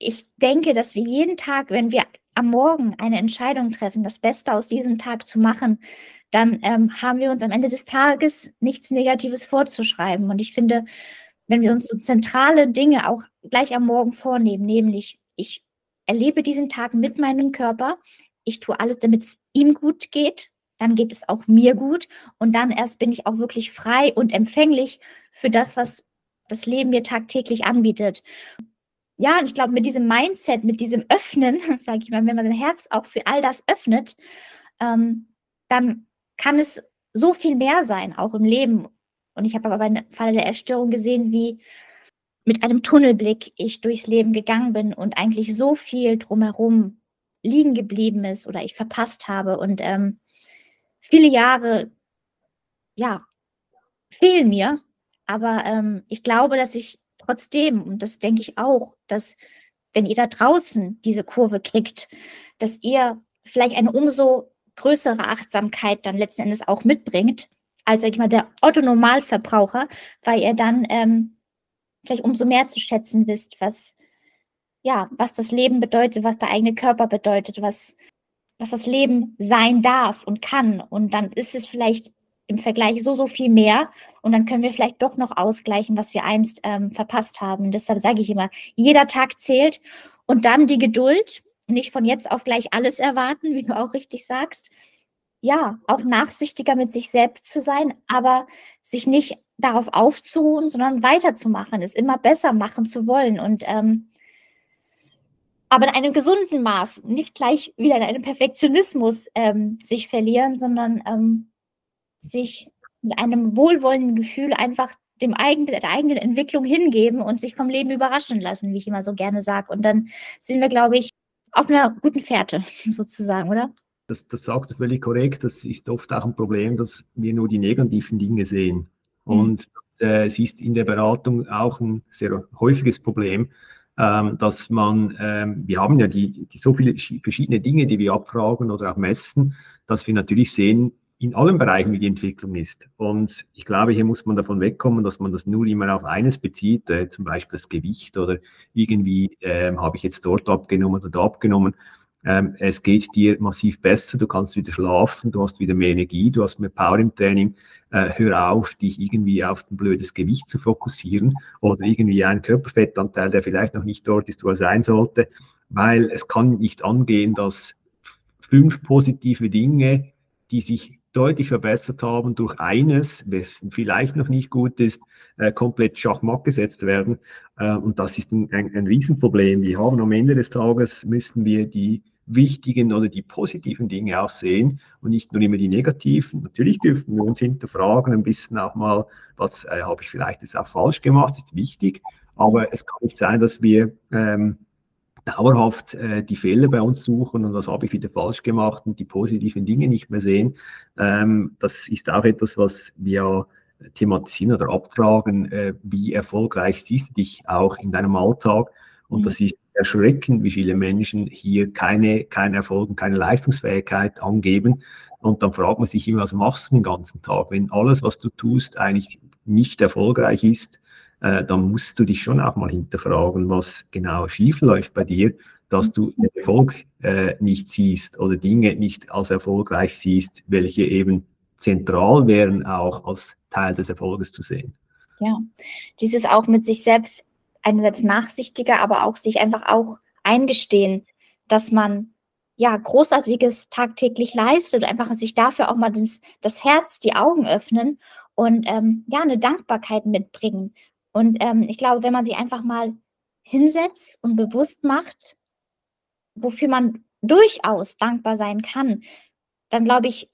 ich denke, dass wir jeden Tag, wenn wir am Morgen eine Entscheidung treffen, das Beste aus diesem Tag zu machen, dann ähm, haben wir uns am Ende des Tages nichts Negatives vorzuschreiben. Und ich finde, wenn wir uns so zentrale Dinge auch gleich am Morgen vornehmen, nämlich ich erlebe diesen Tag mit meinem Körper, ich tue alles, damit es ihm gut geht, dann geht es auch mir gut und dann erst bin ich auch wirklich frei und empfänglich für das, was das Leben mir tagtäglich anbietet. Ja, und ich glaube, mit diesem Mindset, mit diesem Öffnen, sage ich mal, wenn man sein Herz auch für all das öffnet, ähm, dann kann es so viel mehr sein, auch im Leben. Und ich habe aber im Falle der Essstörung gesehen, wie mit einem Tunnelblick ich durchs Leben gegangen bin und eigentlich so viel drumherum liegen geblieben ist oder ich verpasst habe. Und ähm, viele Jahre, ja, fehlen mir. Aber ähm, ich glaube, dass ich trotzdem, und das denke ich auch, dass wenn ihr da draußen diese Kurve kriegt, dass ihr vielleicht eine umso größere Achtsamkeit dann letzten Endes auch mitbringt, als, sag ich mal, der Otto-Normalverbraucher, weil ihr dann ähm, vielleicht umso mehr zu schätzen wisst, was, ja, was das Leben bedeutet, was der eigene Körper bedeutet, was, was das Leben sein darf und kann. Und dann ist es vielleicht im Vergleich so, so viel mehr. Und dann können wir vielleicht doch noch ausgleichen, was wir einst ähm, verpasst haben. Deshalb sage ich immer, jeder Tag zählt. Und dann die Geduld, nicht von jetzt auf gleich alles erwarten, wie du auch richtig sagst. Ja, auch nachsichtiger mit sich selbst zu sein, aber sich nicht darauf aufzuruhen, sondern weiterzumachen, es immer besser machen zu wollen. Und ähm, aber in einem gesunden Maß, nicht gleich wieder in einem Perfektionismus ähm, sich verlieren, sondern ähm, sich mit einem wohlwollenden Gefühl einfach dem eigenen, der eigenen Entwicklung hingeben und sich vom Leben überraschen lassen, wie ich immer so gerne sage. Und dann sind wir, glaube ich, auf einer guten Fährte, sozusagen, oder? Das, das sagst du völlig korrekt. Das ist oft auch ein Problem, dass wir nur die negativen Dinge sehen. Und äh, es ist in der Beratung auch ein sehr häufiges Problem, ähm, dass man, ähm, wir haben ja die, die so viele verschiedene Dinge, die wir abfragen oder auch messen, dass wir natürlich sehen, in allen Bereichen, wie die Entwicklung ist. Und ich glaube, hier muss man davon wegkommen, dass man das nur immer auf eines bezieht, äh, zum Beispiel das Gewicht oder irgendwie äh, habe ich jetzt dort abgenommen oder da abgenommen. Ähm, es geht dir massiv besser, du kannst wieder schlafen, du hast wieder mehr Energie, du hast mehr Power im Training. Äh, hör auf, dich irgendwie auf ein blödes Gewicht zu fokussieren oder irgendwie einen Körperfettanteil, der vielleicht noch nicht dort ist, wo er sein sollte, weil es kann nicht angehen, dass fünf positive Dinge, die sich deutlich verbessert haben durch eines, was vielleicht noch nicht gut ist, äh, komplett schachmatt gesetzt werden. Äh, und das ist ein, ein, ein Riesenproblem. Wir haben am Ende des Tages, müssen wir die wichtigen oder die positiven Dinge auch sehen und nicht nur immer die negativen. Natürlich dürfen wir uns hinterfragen, ein bisschen auch mal, was äh, habe ich vielleicht jetzt auch falsch gemacht, das ist wichtig, aber es kann nicht sein, dass wir ähm, dauerhaft äh, die Fehler bei uns suchen und was habe ich wieder falsch gemacht und die positiven Dinge nicht mehr sehen. Ähm, das ist auch etwas, was wir thematisieren oder abfragen, äh, wie erfolgreich siehst du dich auch in deinem Alltag. Und mhm. das ist erschreckend, wie viele Menschen hier keine, keinen Erfolg und keine Leistungsfähigkeit angeben. Und dann fragt man sich immer, was machst du den ganzen Tag? Wenn alles, was du tust, eigentlich nicht erfolgreich ist, äh, dann musst du dich schon auch mal hinterfragen, was genau schief läuft bei dir, dass du den Erfolg äh, nicht siehst oder Dinge nicht als erfolgreich siehst, welche eben zentral wären, auch als Teil des Erfolges zu sehen. Ja, dieses auch mit sich selbst einerseits nachsichtiger, aber auch sich einfach auch eingestehen, dass man ja Großartiges tagtäglich leistet, einfach sich dafür auch mal das, das Herz, die Augen öffnen und ähm, ja, eine Dankbarkeit mitbringen. Und ähm, ich glaube, wenn man sich einfach mal hinsetzt und bewusst macht, wofür man durchaus dankbar sein kann, dann glaube ich,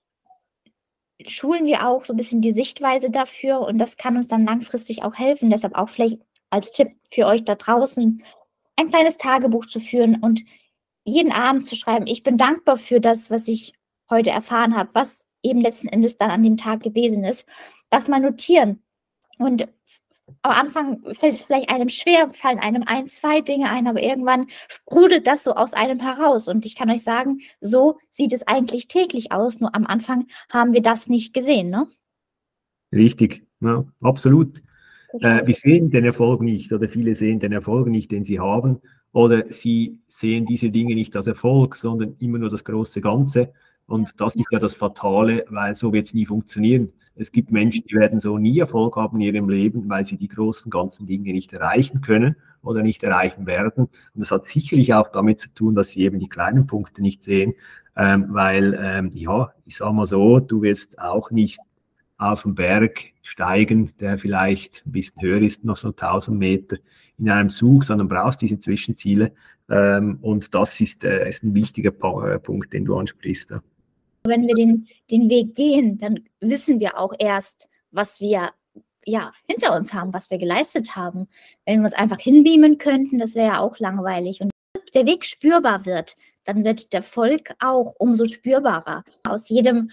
schulen wir auch so ein bisschen die Sichtweise dafür und das kann uns dann langfristig auch helfen. Deshalb auch vielleicht als Tipp für euch da draußen, ein kleines Tagebuch zu führen und jeden Abend zu schreiben, ich bin dankbar für das, was ich heute erfahren habe, was eben letzten Endes dann an dem Tag gewesen ist. Das mal notieren. Und am Anfang fällt es vielleicht einem schwer, fallen einem ein, zwei Dinge ein, aber irgendwann sprudelt das so aus einem heraus. Und ich kann euch sagen, so sieht es eigentlich täglich aus, nur am Anfang haben wir das nicht gesehen, ne? Richtig, ja, absolut. Äh, wir sehen den Erfolg nicht oder viele sehen den Erfolg nicht, den sie haben oder sie sehen diese Dinge nicht als Erfolg, sondern immer nur das große Ganze. Und das ist ja das Fatale, weil so wird es nie funktionieren. Es gibt Menschen, die werden so nie Erfolg haben in ihrem Leben, weil sie die großen ganzen Dinge nicht erreichen können oder nicht erreichen werden. Und das hat sicherlich auch damit zu tun, dass sie eben die kleinen Punkte nicht sehen, ähm, weil, ähm, ja, ich sage mal so, du wirst auch nicht auf den Berg steigen, der vielleicht ein bisschen höher ist, noch so tausend Meter in einem Zug, sondern brauchst diese Zwischenziele. Ähm, und das ist, äh, ist ein wichtiger pa- Punkt, den du ansprichst. Ja. Wenn wir den, den Weg gehen, dann wissen wir auch erst, was wir ja hinter uns haben, was wir geleistet haben. Wenn wir uns einfach hinbeamen könnten, das wäre ja auch langweilig. Und der Weg spürbar wird, dann wird der Erfolg auch umso spürbarer. Aus jedem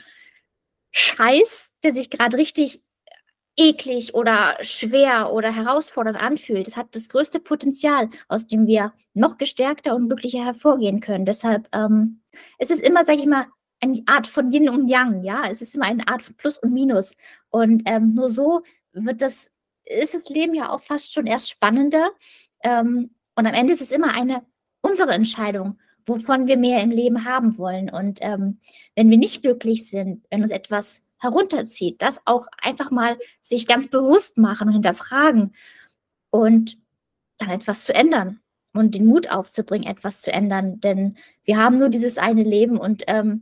Scheiß, der sich gerade richtig eklig oder schwer oder herausfordernd anfühlt, das hat das größte Potenzial, aus dem wir noch gestärkter und glücklicher hervorgehen können. Deshalb ähm, es ist immer, sage ich mal, eine Art von Yin und Yang, ja, es ist immer eine Art von Plus und Minus. Und ähm, nur so wird das, ist das Leben ja auch fast schon erst spannender. Ähm, und am Ende ist es immer eine unsere Entscheidung, wovon wir mehr im Leben haben wollen. Und ähm, wenn wir nicht glücklich sind, wenn uns etwas herunterzieht, das auch einfach mal sich ganz bewusst machen und hinterfragen und dann etwas zu ändern und den Mut aufzubringen, etwas zu ändern. Denn wir haben nur dieses eine Leben und ähm,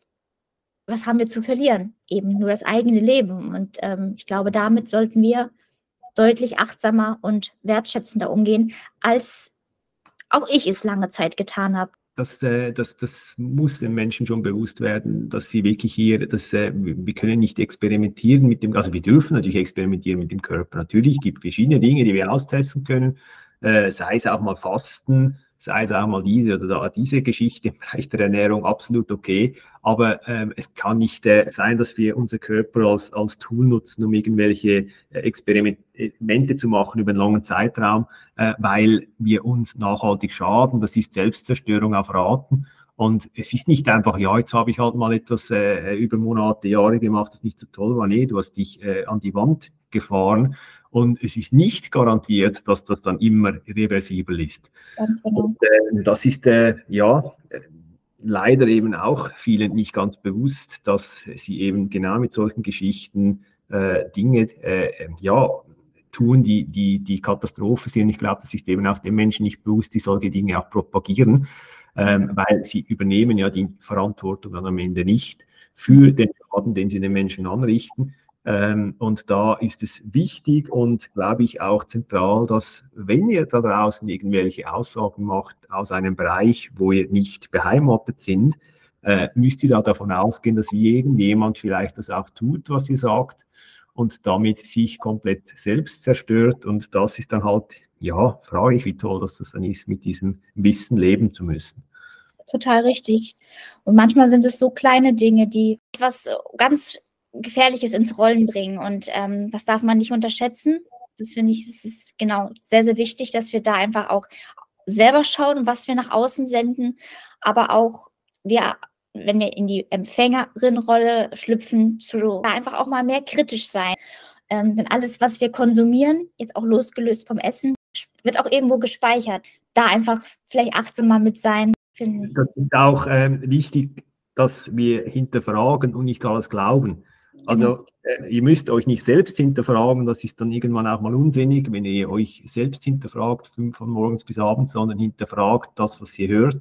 was haben wir zu verlieren? Eben nur das eigene Leben. Und ähm, ich glaube, damit sollten wir deutlich achtsamer und wertschätzender umgehen, als auch ich es lange Zeit getan habe. Das, äh, das, das muss den Menschen schon bewusst werden, dass sie wirklich hier, dass, äh, wir können nicht experimentieren mit dem, also wir dürfen natürlich experimentieren mit dem Körper. Natürlich gibt es verschiedene Dinge, die wir austesten können, äh, sei es auch mal Fasten, sei es auch mal diese oder da, diese Geschichte im Bereich der Ernährung, absolut okay. Aber ähm, es kann nicht äh, sein, dass wir unser Körper als, als Tool nutzen, um irgendwelche äh, Experimente zu machen über einen langen Zeitraum, äh, weil wir uns nachhaltig schaden. Das ist Selbstzerstörung auf Raten. Und es ist nicht einfach, ja, jetzt habe ich halt mal etwas äh, über Monate, Jahre gemacht, das nicht so toll war. Nee, du hast dich äh, an die Wand gefahren. Und es ist nicht garantiert, dass das dann immer reversibel ist. Ganz genau. Und, äh, das ist äh, ja äh, leider eben auch vielen nicht ganz bewusst, dass sie eben genau mit solchen Geschichten äh, Dinge äh, ja, tun, die, die, die Katastrophe sind. Ich glaube, das ist eben auch den Menschen nicht bewusst, die solche Dinge auch propagieren, ähm, weil sie übernehmen ja die Verantwortung dann am Ende nicht für den Schaden, den sie den Menschen anrichten. Ähm, und da ist es wichtig und, glaube ich, auch zentral, dass, wenn ihr da draußen irgendwelche Aussagen macht aus einem Bereich, wo ihr nicht beheimatet sind, äh, müsst ihr da davon ausgehen, dass irgendjemand vielleicht das auch tut, was ihr sagt und damit sich komplett selbst zerstört. Und das ist dann halt, ja, frage ich, wie toll dass das dann ist, mit diesem Wissen leben zu müssen. Total richtig. Und manchmal sind es so kleine Dinge, die etwas ganz Gefährliches ins Rollen bringen. Und ähm, das darf man nicht unterschätzen. Das finde ich, es ist genau sehr, sehr wichtig, dass wir da einfach auch selber schauen, was wir nach außen senden, aber auch wir, wenn wir in die Empfängerin-Rolle schlüpfen, zu da einfach auch mal mehr kritisch sein. Ähm, denn alles, was wir konsumieren, jetzt auch losgelöst vom Essen, wird auch irgendwo gespeichert. Da einfach vielleicht achtsamer mit sein, finde ich. Das ist auch ähm, wichtig, dass wir hinterfragen und nicht alles glauben. Also äh, ihr müsst euch nicht selbst hinterfragen, das ist dann irgendwann auch mal unsinnig, wenn ihr euch selbst hinterfragt, von morgens bis abends, sondern hinterfragt das, was ihr hört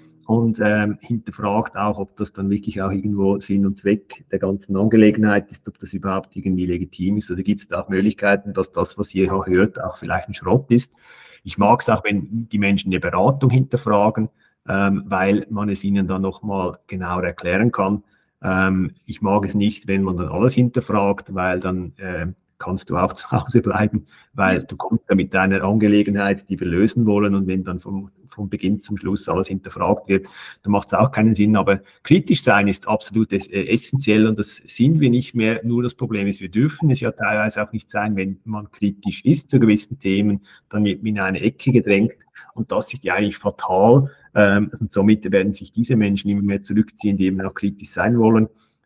und ähm, hinterfragt auch, ob das dann wirklich auch irgendwo Sinn und Zweck der ganzen Angelegenheit ist, ob das überhaupt irgendwie legitim ist oder gibt es da auch Möglichkeiten, dass das, was ihr hört, auch vielleicht ein Schrott ist. Ich mag es auch, wenn die Menschen eine Beratung hinterfragen, ähm, weil man es ihnen dann nochmal genauer erklären kann. Ähm, ich mag es nicht, wenn man dann alles hinterfragt, weil dann äh, kannst du auch zu Hause bleiben, weil du kommst ja mit deiner Angelegenheit, die wir lösen wollen, und wenn dann vom, vom Beginn zum Schluss alles hinterfragt wird, dann macht es auch keinen Sinn. Aber kritisch sein ist absolut äh, essentiell und das sind wir nicht mehr. Nur das Problem ist, wir dürfen es ja teilweise auch nicht sein, wenn man kritisch ist zu gewissen Themen, dann wird man in eine Ecke gedrängt und das ist ja eigentlich fatal. Ähm, und somit werden sich diese Menschen immer mehr zurückziehen, die eben auch kritisch sein wollen.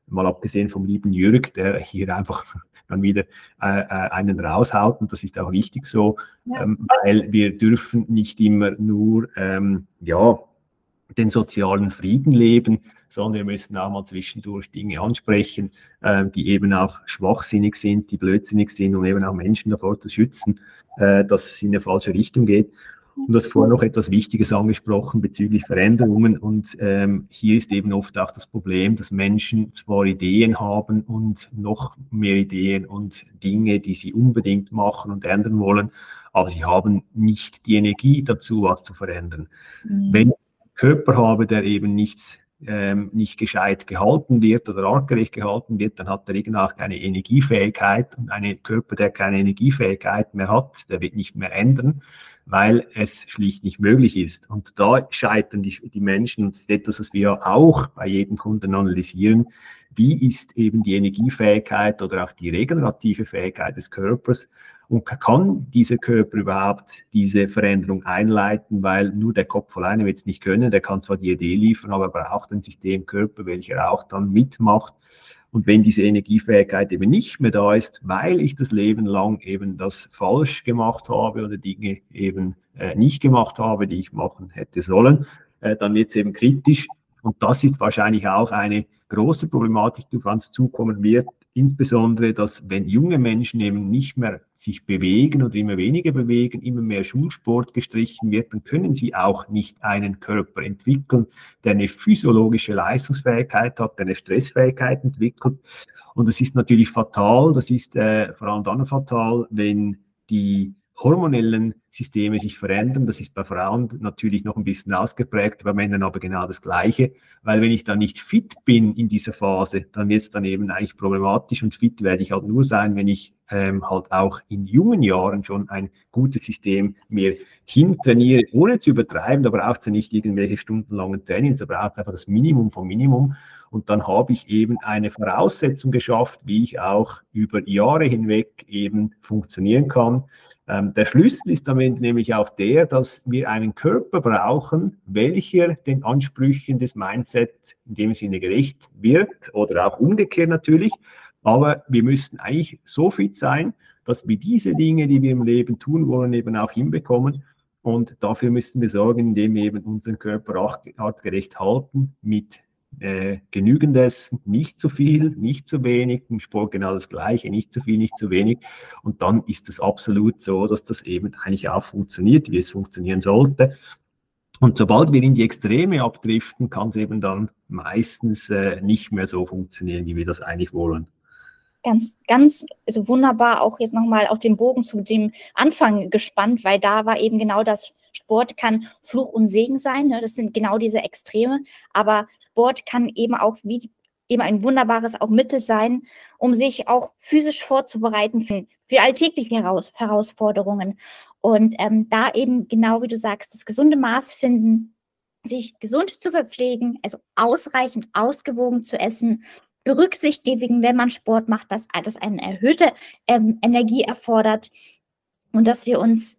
mal abgesehen vom lieben Jürg, der hier einfach dann wieder äh, einen raushaut, und das ist auch wichtig so, ja. ähm, weil wir dürfen nicht immer nur, ähm, ja, den sozialen Frieden leben, sondern wir müssen auch mal zwischendurch Dinge ansprechen, äh, die eben auch schwachsinnig sind, die blödsinnig sind, um eben auch Menschen davor zu schützen, äh, dass es in eine falsche Richtung geht. Und du hast vorher noch etwas Wichtiges angesprochen bezüglich Veränderungen. Und ähm, hier ist eben oft auch das Problem, dass Menschen zwar Ideen haben und noch mehr Ideen und Dinge, die sie unbedingt machen und ändern wollen, aber sie haben nicht die Energie dazu, was zu verändern. Mhm. Wenn ich einen Körper habe, der eben nichts Ähm, nicht gescheit gehalten wird oder artgerecht gehalten wird, dann hat er eben auch keine Energiefähigkeit, und ein Körper, der keine Energiefähigkeit mehr hat, der wird nicht mehr ändern, weil es schlicht nicht möglich ist. Und da scheitern die, die Menschen, und das ist etwas, was wir auch bei jedem Kunden analysieren: Wie ist eben die Energiefähigkeit oder auch die regenerative Fähigkeit des Körpers? Und kann dieser Körper überhaupt diese Veränderung einleiten, weil nur der Kopf alleine wird es nicht können. Der kann zwar die Idee liefern, aber er braucht einen Systemkörper, welcher auch dann mitmacht. Und wenn diese Energiefähigkeit eben nicht mehr da ist, weil ich das Leben lang eben das falsch gemacht habe oder Dinge eben äh, nicht gemacht habe, die ich machen hätte sollen, äh, dann wird es eben kritisch. Und das ist wahrscheinlich auch eine große Problematik, die auf uns zukommen wird. Insbesondere, dass wenn junge Menschen eben nicht mehr sich bewegen oder immer weniger bewegen, immer mehr Schulsport gestrichen wird, dann können sie auch nicht einen Körper entwickeln, der eine physiologische Leistungsfähigkeit hat, der eine Stressfähigkeit entwickelt. Und das ist natürlich fatal. Das ist äh, vor allem dann fatal, wenn die hormonellen Systeme sich verändern. Das ist bei Frauen natürlich noch ein bisschen ausgeprägt, bei Männern aber genau das Gleiche. Weil wenn ich dann nicht fit bin in dieser Phase, dann wird es dann eben eigentlich problematisch, und fit werde ich halt nur sein, wenn ich ähm, halt auch in jungen Jahren schon ein gutes System mir hintrainiere, ohne zu übertreiben. Da braucht es ja nicht irgendwelche stundenlangen Trainings, da braucht es einfach das Minimum vom Minimum. Und dann habe ich eben eine Voraussetzung geschafft, wie ich auch über Jahre hinweg eben funktionieren kann. Ähm, der Schlüssel ist damit nämlich auch der, dass wir einen Körper brauchen, welcher den Ansprüchen des Mindset in dem Sinne gerecht wird, oder auch umgekehrt natürlich. Aber wir müssen eigentlich so fit sein, dass wir diese Dinge, die wir im Leben tun wollen, eben auch hinbekommen. Und dafür müssen wir sorgen, indem wir eben unseren Körper artgerecht halten, mit Äh, genügendes, nicht zu viel, nicht zu wenig, im Sport genau das Gleiche, nicht zu viel, nicht zu wenig. Und dann ist es absolut so, dass das eben eigentlich auch funktioniert, wie es funktionieren sollte. Und sobald wir in die Extreme abdriften, kann es eben dann meistens äh, nicht mehr so funktionieren, wie wir das eigentlich wollen. Ganz, ganz also wunderbar auch jetzt nochmal auf den Bogen zu dem Anfang gespannt, weil da war eben genau das: Sport kann Fluch und Segen sein, ne? Das sind genau diese Extreme, aber Sport kann eben auch wie eben ein wunderbares auch Mittel sein, um sich auch physisch vorzubereiten für, für alltägliche Heraus, Herausforderungen. Und ähm, da eben genau wie du sagst, das gesunde Maß finden, sich gesund zu verpflegen, also ausreichend ausgewogen zu essen, berücksichtigen, wenn man Sport macht, dass das eine erhöhte ähm, Energie erfordert und dass wir uns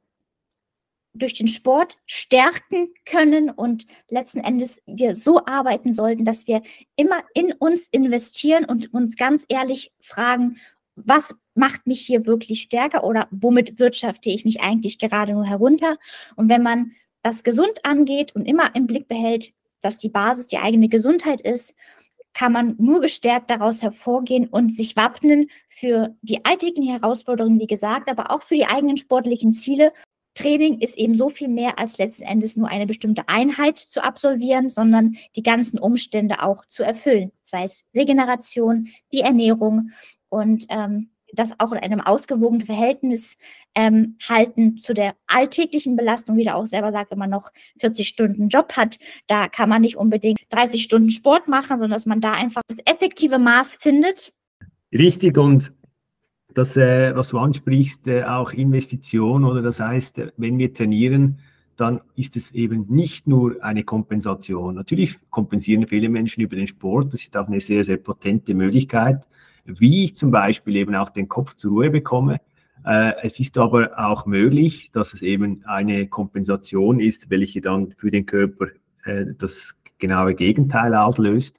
durch den Sport stärken können und letzten Endes wir so arbeiten sollten, dass wir immer in uns investieren und uns ganz ehrlich fragen, was macht mich hier wirklich stärker oder womit wirtschafte ich mich eigentlich gerade nur herunter? Und wenn man das gesund angeht und immer im Blick behält, dass die Basis die eigene Gesundheit ist, kann man nur gestärkt daraus hervorgehen und sich wappnen für die alltäglichen Herausforderungen, wie gesagt, aber auch für die eigenen sportlichen Ziele. Training ist eben so viel mehr als letzten Endes nur eine bestimmte Einheit zu absolvieren, sondern die ganzen Umstände auch zu erfüllen, sei es Regeneration, die Ernährung und ähm, das auch in einem ausgewogenen Verhältnis ähm, halten zu der alltäglichen Belastung, wie du auch selber sagst, wenn man noch vierzig Stunden Job hat, da kann man nicht unbedingt dreißig Stunden Sport machen, sondern dass man da einfach das effektive Maß findet. Richtig, und das, äh, was du ansprichst, äh, auch Investition, oder das heißt, äh, wenn wir trainieren, dann ist es eben nicht nur eine Kompensation. Natürlich kompensieren viele Menschen über den Sport, das ist auch eine sehr, sehr potente Möglichkeit, wie ich zum Beispiel eben auch den Kopf zur Ruhe bekomme. Äh, es ist aber auch möglich, dass es eben eine Kompensation ist, welche dann für den Körper äh, das genaue Gegenteil auslöst.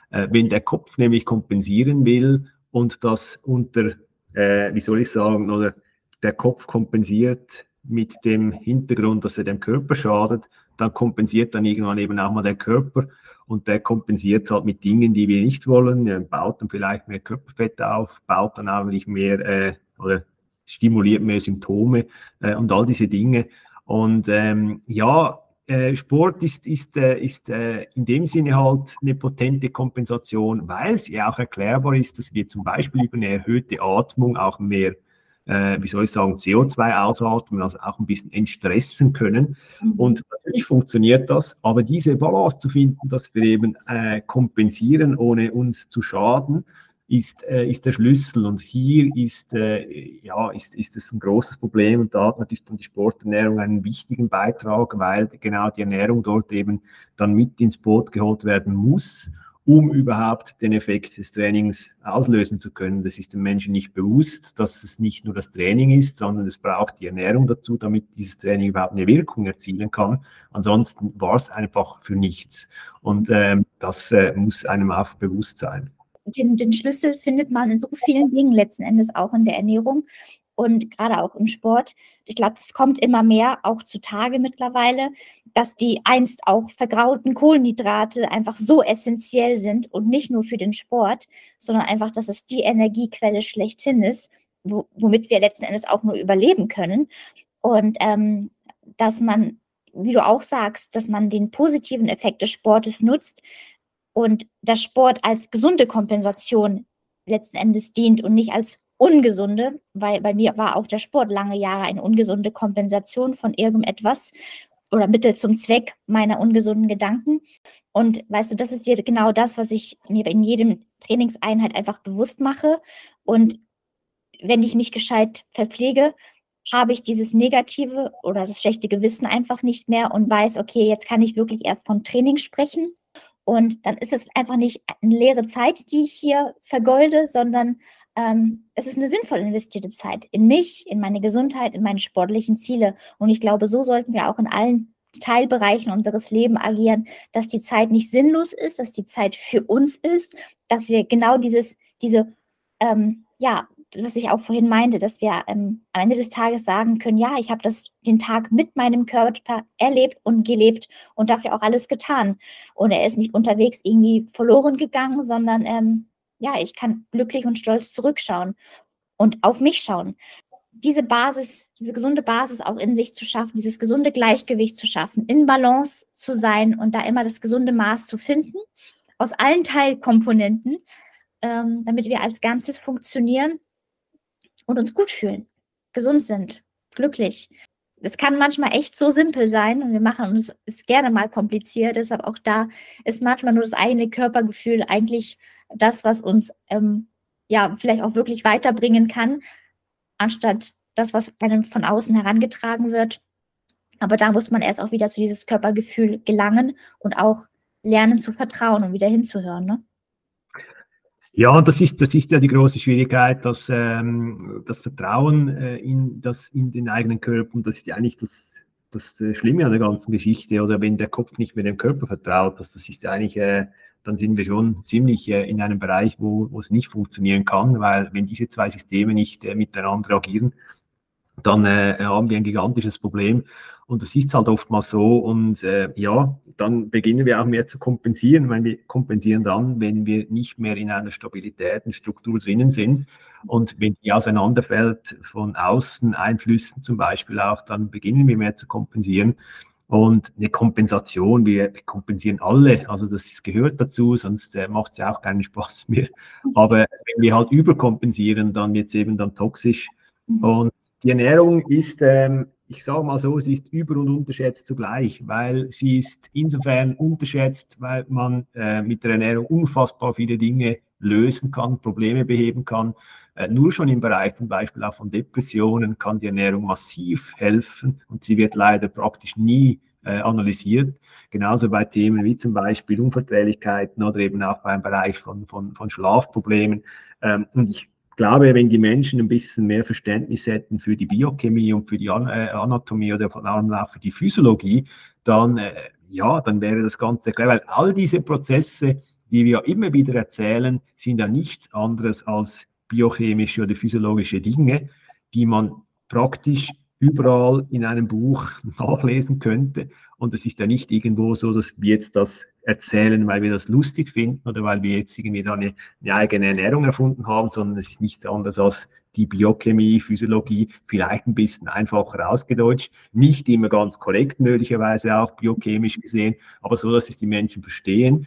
Äh, wenn der Kopf nämlich kompensieren will und das unter, äh, wie soll ich sagen, oder der Kopf kompensiert mit dem Hintergrund, dass er dem Körper schadet, dann kompensiert dann irgendwann eben auch mal der Körper und der kompensiert halt mit Dingen, die wir nicht wollen. Er baut dann vielleicht mehr Körperfett auf, baut dann auch nicht mehr äh, oder stimuliert mehr Symptome äh, und all diese Dinge. Und ähm, ja, äh, Sport ist, ist, äh, ist äh, in dem Sinne halt eine potente Kompensation, weil es ja auch erklärbar ist, dass wir zum Beispiel über eine erhöhte Atmung auch mehr äh, wie soll ich sagen, C O zwei ausatmen, also auch ein bisschen entstressen können. Mhm. Und natürlich funktioniert das, aber diese Balance zu finden, dass wir eben äh, kompensieren, ohne uns zu schaden, ist, äh, ist der Schlüssel. Und hier ist, äh, ja, ist, ist es ein großes Problem. Und da hat natürlich dann die Sporternährung einen wichtigen Beitrag, weil genau die Ernährung dort eben dann mit ins Boot geholt werden muss, um überhaupt den Effekt des Trainings auslösen zu können. Das ist den Menschen nicht bewusst, dass es nicht nur das Training ist, sondern es braucht die Ernährung dazu, damit dieses Training überhaupt eine Wirkung erzielen kann. Ansonsten war es einfach für nichts. Und ähm, das äh, muss einem auch bewusst sein. Den, den Schlüssel findet man in so vielen Dingen letzten Endes auch in der Ernährung und gerade auch im Sport. Ich glaube, es kommt immer mehr auch zutage mittlerweile, dass die einst auch vergrauten Kohlenhydrate einfach so essentiell sind und nicht nur für den Sport, sondern einfach, dass es die Energiequelle schlechthin ist, wo, womit wir letzten Endes auch nur überleben können. Und ähm, dass man, wie du auch sagst, dass man den positiven Effekt des Sportes nutzt und der Sport als gesunde Kompensation letzten Endes dient und nicht als ungesunde, weil bei mir war auch der Sport lange Jahre eine ungesunde Kompensation von irgendetwas oder Mittel zum Zweck meiner ungesunden Gedanken. Und weißt du, das ist dir genau das, was ich mir in jedem Trainingseinheit einfach bewusst mache. Und wenn ich mich gescheit verpflege, habe ich dieses negative oder das schlechte Gewissen einfach nicht mehr und weiß, okay, jetzt kann ich wirklich erst von Training sprechen. Und dann ist es einfach nicht eine leere Zeit, die ich hier vergolde, sondern ähm, es ist eine sinnvoll investierte Zeit in mich, in meine Gesundheit, in meine sportlichen Ziele. Und ich glaube, so sollten wir auch in allen Teilbereichen unseres Lebens agieren, dass die Zeit nicht sinnlos ist, dass die Zeit für uns ist, dass wir genau dieses, diese, ähm, ja, was ich auch vorhin meinte, dass wir ähm, am Ende des Tages sagen können, ja, ich habe das den Tag mit meinem Körper erlebt und gelebt und dafür auch alles getan. Und er ist nicht unterwegs irgendwie verloren gegangen, sondern ähm, ja, ich kann glücklich und stolz zurückschauen und auf mich schauen. Diese Basis, diese gesunde Basis auch in sich zu schaffen, dieses gesunde Gleichgewicht zu schaffen, in Balance zu sein und da immer das gesunde Maß zu finden, aus allen Teilkomponenten, ähm, damit wir als Ganzes funktionieren und uns gut fühlen, gesund sind, glücklich. Es kann manchmal echt so simpel sein und wir machen uns es gerne mal kompliziert, deshalb auch da ist manchmal nur das eigene Körpergefühl eigentlich das, was uns ähm, ja vielleicht auch wirklich weiterbringen kann, anstatt das, was einem von außen herangetragen wird. Aber da muss man erst auch wieder zu dieses Körpergefühl gelangen und auch lernen zu vertrauen und wieder hinzuhören, ne? Ja, das ist, das ist ja die große Schwierigkeit, dass ähm, das Vertrauen äh, in, das, in den eigenen Körper, und das ist ja eigentlich das, das äh, Schlimme an der ganzen Geschichte, oder wenn der Kopf nicht mehr dem Körper vertraut, das, das ist ja eigentlich, äh, dann sind wir schon ziemlich äh, in einem Bereich, wo, wo es nicht funktionieren kann, weil wenn diese zwei Systeme nicht äh, miteinander agieren, dann äh, haben wir ein gigantisches Problem. Und das ist halt oftmals so. Und äh, ja, dann beginnen wir auch mehr zu kompensieren. Weil wir kompensieren dann, wenn wir nicht mehr in einer Stabilität und Struktur drinnen sind. Und wenn die auseinanderfällt von außen Einflüssen zum Beispiel auch, dann beginnen wir mehr zu kompensieren. Und eine Kompensation, wir kompensieren alle, also das gehört dazu, sonst äh, macht es ja auch keinen Spaß mehr. Aber wenn wir halt überkompensieren, dann wird es eben dann toxisch. Und die Ernährung ist, ähm, ich sage mal so, sie ist über- und unterschätzt zugleich, weil sie ist insofern unterschätzt, weil man äh, mit der Ernährung unfassbar viele Dinge lösen kann, Probleme beheben kann. Äh, nur schon im Bereich zum Beispiel auch von Depressionen kann die Ernährung massiv helfen und sie wird leider praktisch nie äh, analysiert. Genauso bei Themen wie zum Beispiel Unverträglichkeiten oder eben auch beim Bereich von, von, von Schlafproblemen. Ähm, und ich Ich glaube, wenn die Menschen ein bisschen mehr Verständnis hätten für die Biochemie und für die Anatomie oder vor allem auch für die Physiologie, dann, äh, ja, dann wäre das Ganze klar, weil all diese Prozesse die wir immer wieder erzählen, sind ja nichts anderes als biochemische oder physiologische Dinge, die man praktisch überall in einem Buch nachlesen könnte. Und es ist ja nicht irgendwo so, dass wir jetzt das erzählen, weil wir das lustig finden oder weil wir jetzt irgendwie da eine, eine eigene Ernährung erfunden haben, sondern es ist nichts anderes als die Biochemie, Physiologie, vielleicht ein bisschen einfacher ausgedeutscht, nicht immer ganz korrekt, möglicherweise auch biochemisch gesehen, aber so, dass es die Menschen verstehen.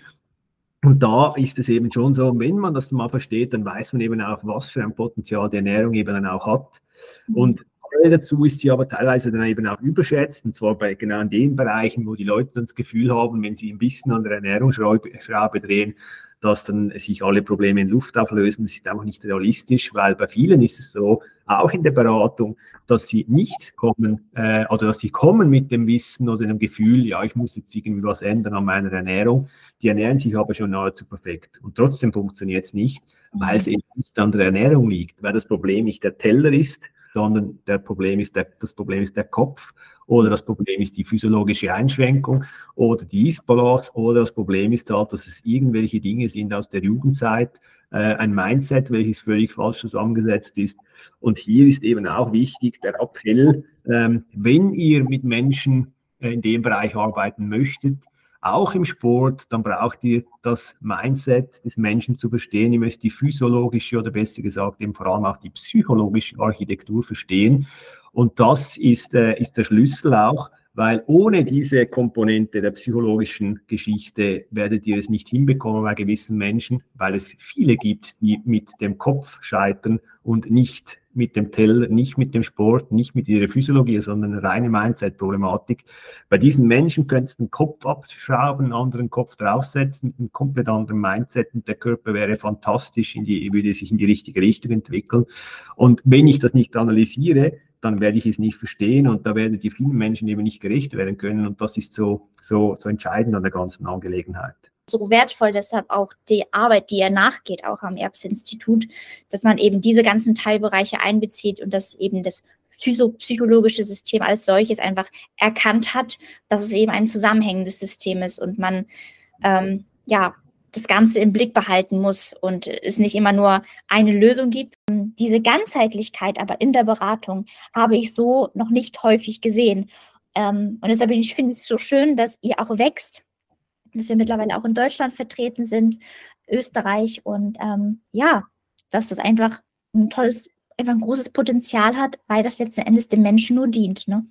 Und da ist es eben schon so, wenn man das mal versteht, dann weiß man eben auch, was für ein Potenzial die Ernährung eben dann auch hat. Und dazu ist sie aber teilweise dann eben auch überschätzt, und zwar bei genau in den Bereichen, wo die Leute dann das Gefühl haben, wenn sie ein bisschen an der Ernährungsschraube drehen, dass dann sich alle Probleme in Luft auflösen. Das ist einfach nicht realistisch, weil bei vielen ist es so, auch in der Beratung, dass sie nicht kommen äh, oder dass sie kommen mit dem Wissen oder dem Gefühl, ja, ich muss jetzt irgendwie was ändern an meiner Ernährung. Die ernähren sich aber schon nahezu perfekt und trotzdem funktioniert es nicht, weil es eben nicht an der Ernährung liegt, weil das Problem nicht der Teller ist, sondern der Problem ist der, das Problem ist der Kopf oder das Problem ist die physiologische Einschränkung oder die Isbalance oder das Problem ist halt, dass es irgendwelche Dinge sind aus der Jugendzeit, äh, ein Mindset, welches völlig falsch zusammengesetzt ist. Und hier ist eben auch wichtig der Appell, ähm, wenn ihr mit Menschen äh, in dem Bereich arbeiten möchtet, auch im Sport, dann braucht ihr das Mindset des Menschen zu verstehen. Ihr müsst die physiologische oder besser gesagt eben vor allem auch die psychologische Architektur verstehen. Und das ist, äh, ist der Schlüssel auch, weil ohne diese Komponente der psychologischen Geschichte werdet ihr es nicht hinbekommen bei gewissen Menschen, weil es viele gibt, die mit dem Kopf scheitern und nicht mit dem Teller, nicht mit dem Sport, nicht mit ihrer Physiologie, sondern eine reine Mindset-Problematik. Bei diesen Menschen könntest du den Kopf abschrauben, einen anderen Kopf draufsetzen, mit einem komplett anderen Mindset und der Körper wäre fantastisch, in die, würde sich in die richtige Richtung entwickeln. Und wenn ich das nicht analysiere, dann werde ich es nicht verstehen und da werden die vielen Menschen eben nicht gerecht werden können und das ist so, so, so entscheidend an der ganzen Angelegenheit. So wertvoll deshalb auch die Arbeit, die er nachgeht, auch am Erbs-Institut, dass man eben diese ganzen Teilbereiche einbezieht und dass eben das psychologische System als solches einfach erkannt hat, dass es eben ein zusammenhängendes System ist und man ähm, ja das Ganze im Blick behalten muss und es nicht immer nur eine Lösung gibt. Diese Ganzheitlichkeit aber in der Beratung habe ich so noch nicht häufig gesehen. Ähm, und deshalb ich finde ich es so schön, dass ihr auch wächst, dass wir mittlerweile auch in Deutschland vertreten sind, Österreich und ähm, ja, dass das einfach ein tolles, einfach ein großes Potenzial hat, weil das letzten Endes dem Menschen nur dient. Ne?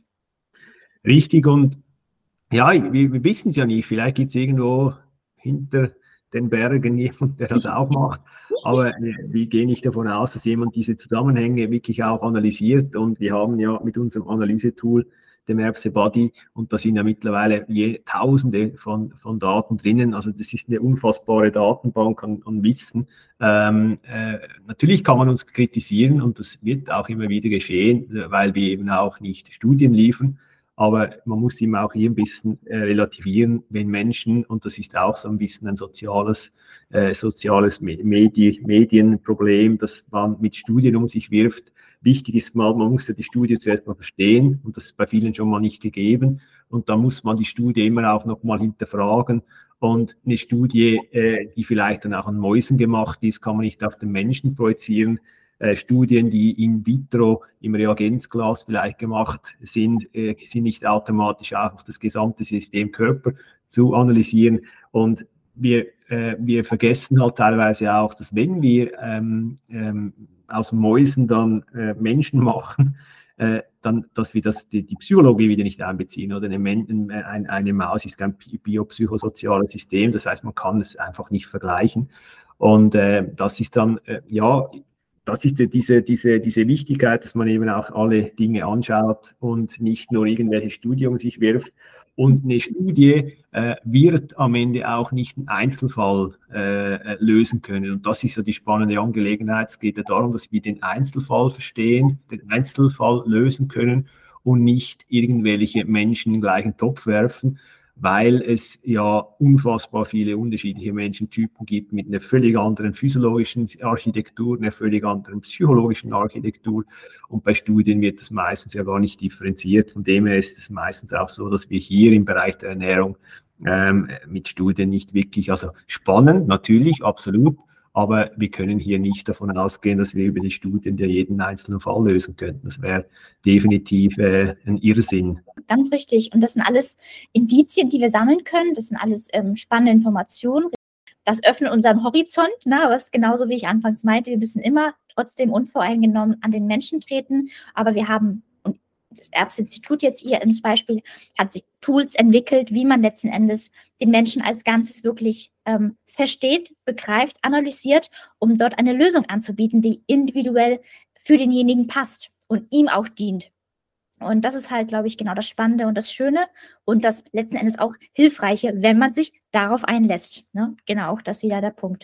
Richtig und ja, wir, wir wissen es ja nicht, vielleicht gibt es irgendwo hinter den Bergen jemand, der das auch macht. Aber wir gehen nicht davon aus, dass jemand diese Zusammenhänge wirklich auch analysiert. Und wir haben ja mit unserem Analysetool, dem Erbse-Buddy, und da sind ja mittlerweile je, Tausende von, von Daten drinnen. Also das ist eine unfassbare Datenbank an, an Wissen. Ähm, äh, natürlich kann man uns kritisieren und das wird auch immer wieder geschehen, weil wir eben auch nicht Studien liefern. Aber man muss ihm auch hier ein bisschen äh, relativieren, wenn Menschen, und das ist auch so ein bisschen ein soziales, äh, soziales Medi Medienproblem, dass man mit Studien um sich wirft. Wichtig ist mal, man muss ja die Studie zuerst mal verstehen und das ist bei vielen schon mal nicht gegeben. Und dann muss man die Studie immer auch noch mal hinterfragen. Und eine Studie, äh, die vielleicht dann auch an Mäusen gemacht ist, kann man nicht auf den Menschen projizieren. Äh, Studien, die in vitro im Reagenzglas vielleicht gemacht sind, äh, sind nicht automatisch auch auf das gesamte System Körper zu analysieren. Und wir, äh, wir vergessen halt teilweise auch, dass wenn wir ähm, ähm, aus Mäusen dann äh, Menschen machen, äh, dann, dass wir das, die, die Psychologie wieder nicht einbeziehen. Oder eine, eine, eine Maus ist kein biopsychosoziales System, das heißt, man kann es einfach nicht vergleichen. Und äh, das ist dann, äh, ja, das ist diese, diese, diese Wichtigkeit, dass man eben auch alle Dinge anschaut und nicht nur irgendwelche Studien um sich wirft. Und eine Studie äh, wird am Ende auch nicht einen Einzelfall äh, lösen können. Und das ist ja die spannende Angelegenheit. Es geht ja darum, dass wir den Einzelfall verstehen, den Einzelfall lösen können und nicht irgendwelche Menschen in den gleichen Topf werfen. weil es ja unfassbar viele unterschiedliche Menschentypen gibt mit einer völlig anderen physiologischen Architektur, einer völlig anderen psychologischen Architektur. Und bei Studien wird das meistens ja gar nicht differenziert. Von dem her ist es meistens auch so, dass wir hier im Bereich der Ernährung ähm, mit Studien nicht wirklich, also spannend natürlich, absolut, aber wir können hier nicht davon ausgehen, dass wir über die Studien ja jeden einzelnen Fall lösen könnten. Das wäre definitiv äh, ein Irrsinn. Ganz richtig. Und das sind alles Indizien, die wir sammeln können. Das sind alles ähm, spannende Informationen. Das öffnet unseren Horizont, ne? Aber es ist genauso, wie ich anfangs meinte, wir müssen immer trotzdem unvoreingenommen an den Menschen treten. Aber wir haben, und das Erbs-Institut jetzt hier ins Beispiel, hat sich Tools entwickelt, wie man letzten Endes den Menschen als Ganzes wirklich ähm, versteht, begreift, analysiert, um dort eine Lösung anzubieten, die individuell für denjenigen passt und ihm auch dient. Und das ist halt, glaube ich, genau das Spannende und das Schöne und das letzten Endes auch Hilfreiche, wenn man sich darauf einlässt. Ne? Genau, auch das wieder der Punkt.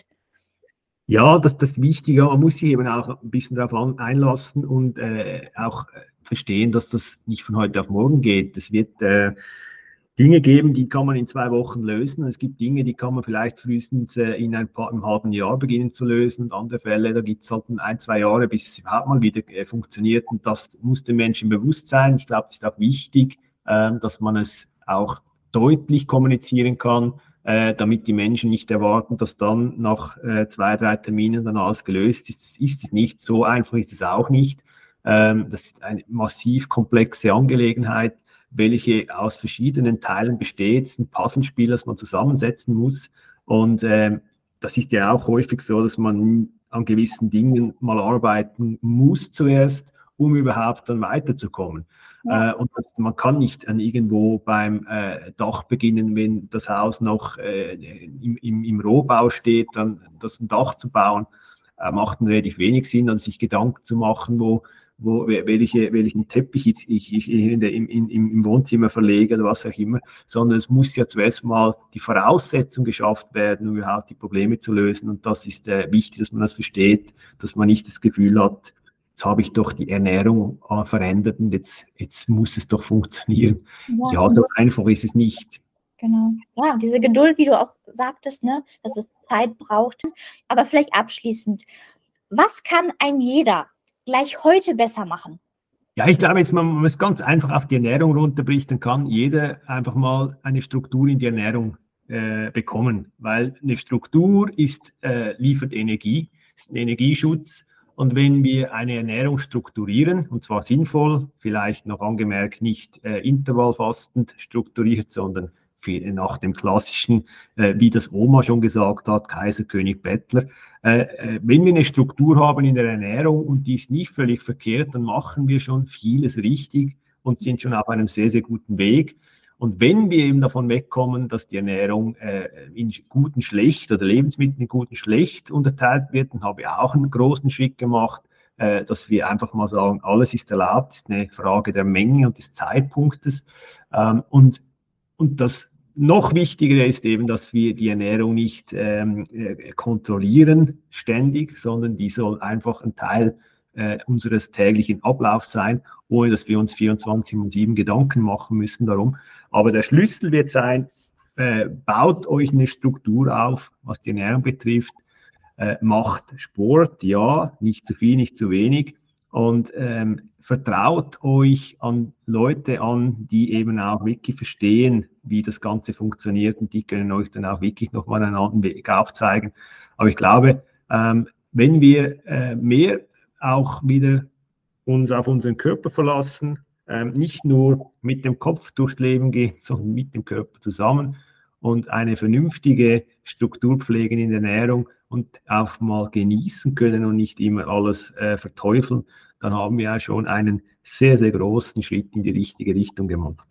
Ja, das ist das Wichtige. Man muss sich eben auch ein bisschen darauf einlassen und äh, auch verstehen, dass das nicht von heute auf morgen geht. Es wird äh, Dinge geben, die kann man in zwei Wochen lösen. Es gibt Dinge, die kann man vielleicht frühestens äh, in ein paar, einem halben Jahr beginnen zu lösen. Und andere Fälle, da gibt es halt ein, zwei Jahre, bis es überhaupt mal wieder äh, funktioniert. Und das muss den Menschen bewusst sein. Ich glaube, es ist auch wichtig, äh, dass man es auch deutlich kommunizieren kann, äh, damit die Menschen nicht erwarten, dass dann nach äh, zwei, drei Terminen dann alles gelöst ist. Das ist es nicht. So einfach ist es auch nicht. Ähm, das ist eine massiv komplexe Angelegenheit, welche aus verschiedenen Teilen besteht. Es ist ein Puzzlespiel, das man zusammensetzen muss. Und ähm, das ist ja auch häufig so, dass man an gewissen Dingen mal arbeiten muss zuerst, um überhaupt dann weiterzukommen. Ja. Äh, und das, man kann nicht an irgendwo beim äh, Dach beginnen, wenn das Haus noch äh, im, im, im Rohbau steht, dann das ein Dach zu bauen, äh, macht dann relativ wenig Sinn, also sich Gedanken zu machen, wo wo, welche, welchen Teppich ich, ich, ich in der, im, im Wohnzimmer verlege oder was auch immer, sondern es muss ja zuerst mal die Voraussetzung geschafft werden, um überhaupt die Probleme zu lösen. Und das ist äh, wichtig, dass man das versteht, dass man nicht das Gefühl hat, jetzt habe ich doch die Ernährung äh, verändert und jetzt, jetzt muss es doch funktionieren. Ja, ja, so einfach ist es nicht. Genau. Ja, diese Geduld, wie du auch sagtest, ne, dass es Zeit braucht. Aber vielleicht abschließend, was kann ein jeder gleich heute besser machen? Ja, ich glaube, jetzt, wenn man es ganz einfach auf die Ernährung runterbricht, dann kann jeder einfach mal eine Struktur in die Ernährung äh, bekommen, weil eine Struktur ist, äh, liefert Energie, ist ein Energieschutz. Und wenn wir eine Ernährung strukturieren, und zwar sinnvoll, vielleicht noch angemerkt, nicht äh, intervallfastend strukturiert, sondern nach dem klassischen, äh, wie das Oma schon gesagt hat, Kaiser, König, Bettler. Äh, äh, wenn wir eine Struktur haben in der Ernährung und die ist nicht völlig verkehrt, dann machen wir schon vieles richtig und sind schon auf einem sehr, sehr guten Weg. Und wenn wir eben davon wegkommen, dass die Ernährung äh, in guten schlecht oder Lebensmittel in guten schlecht unterteilt wird, dann habe ich auch einen großen Schritt gemacht, äh, dass wir einfach mal sagen, alles ist erlaubt, ist eine Frage der Menge und des Zeitpunktes. Ähm, und Und das noch Wichtigere ist eben, dass wir die Ernährung nicht ähm, äh, kontrollieren ständig, sondern die soll einfach ein Teil äh, unseres täglichen Ablaufs sein, ohne dass wir uns vierundzwanzig mal sieben Gedanken machen müssen darum. Aber der Schlüssel wird sein, äh, baut euch eine Struktur auf, was die Ernährung betrifft, äh, macht Sport, ja, nicht zu viel, nicht zu wenig. Und ähm, vertraut euch an Leute an, die eben auch wirklich verstehen, wie das Ganze funktioniert, und die können euch dann auch wirklich nochmal einen anderen Weg aufzeigen. Aber ich glaube, ähm, wenn wir äh, mehr auch wieder uns auf unseren Körper verlassen, ähm, nicht nur mit dem Kopf durchs Leben gehen, sondern mit dem Körper zusammen und eine vernünftige Struktur pflegen in der Ernährung und auch mal genießen können und nicht immer alles äh, verteufeln, dann haben wir ja schon einen sehr, sehr großen Schritt in die richtige Richtung gemacht.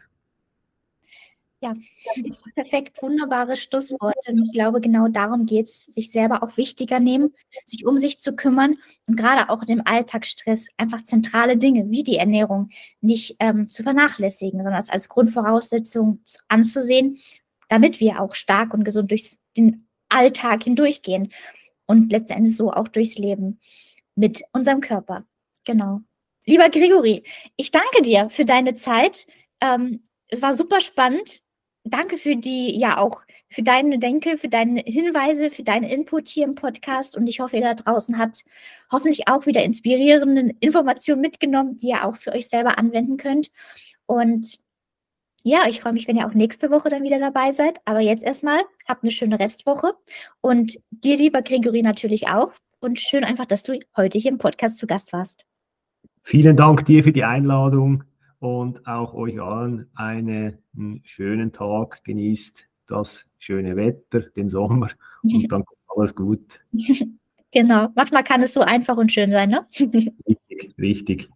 Ja, perfekt, wunderbare Schlussworte. Und ich glaube, genau darum geht es, sich selber auch wichtiger nehmen, sich um sich zu kümmern und gerade auch in dem Alltagsstress einfach zentrale Dinge wie die Ernährung nicht ähm, zu vernachlässigen, sondern es als Grundvoraussetzung anzusehen, damit wir auch stark und gesund durch den Alltag hindurchgehen und letztendlich so auch durchs Leben mit unserem Körper. Genau. Lieber Gregory, ich danke dir für deine Zeit. Ähm, es war super spannend, danke für die, ja auch für deine Denke, für deine Hinweise, für deinen Input hier im Podcast und ich hoffe, ihr da draußen habt hoffentlich auch wieder inspirierende Informationen mitgenommen, die ihr auch für euch selber anwenden könnt. Und ja, ich freue mich, wenn ihr auch nächste Woche dann wieder dabei seid. Aber jetzt erstmal, habt eine schöne Restwoche und dir, lieber Gregory, natürlich auch. Und schön einfach, dass du heute hier im Podcast zu Gast warst. Vielen Dank dir für die Einladung und auch euch allen einen schönen Tag. Genießt das schöne Wetter, den Sommer und dann kommt alles gut. Genau, manchmal kann es so einfach und schön sein, ne? Richtig, richtig.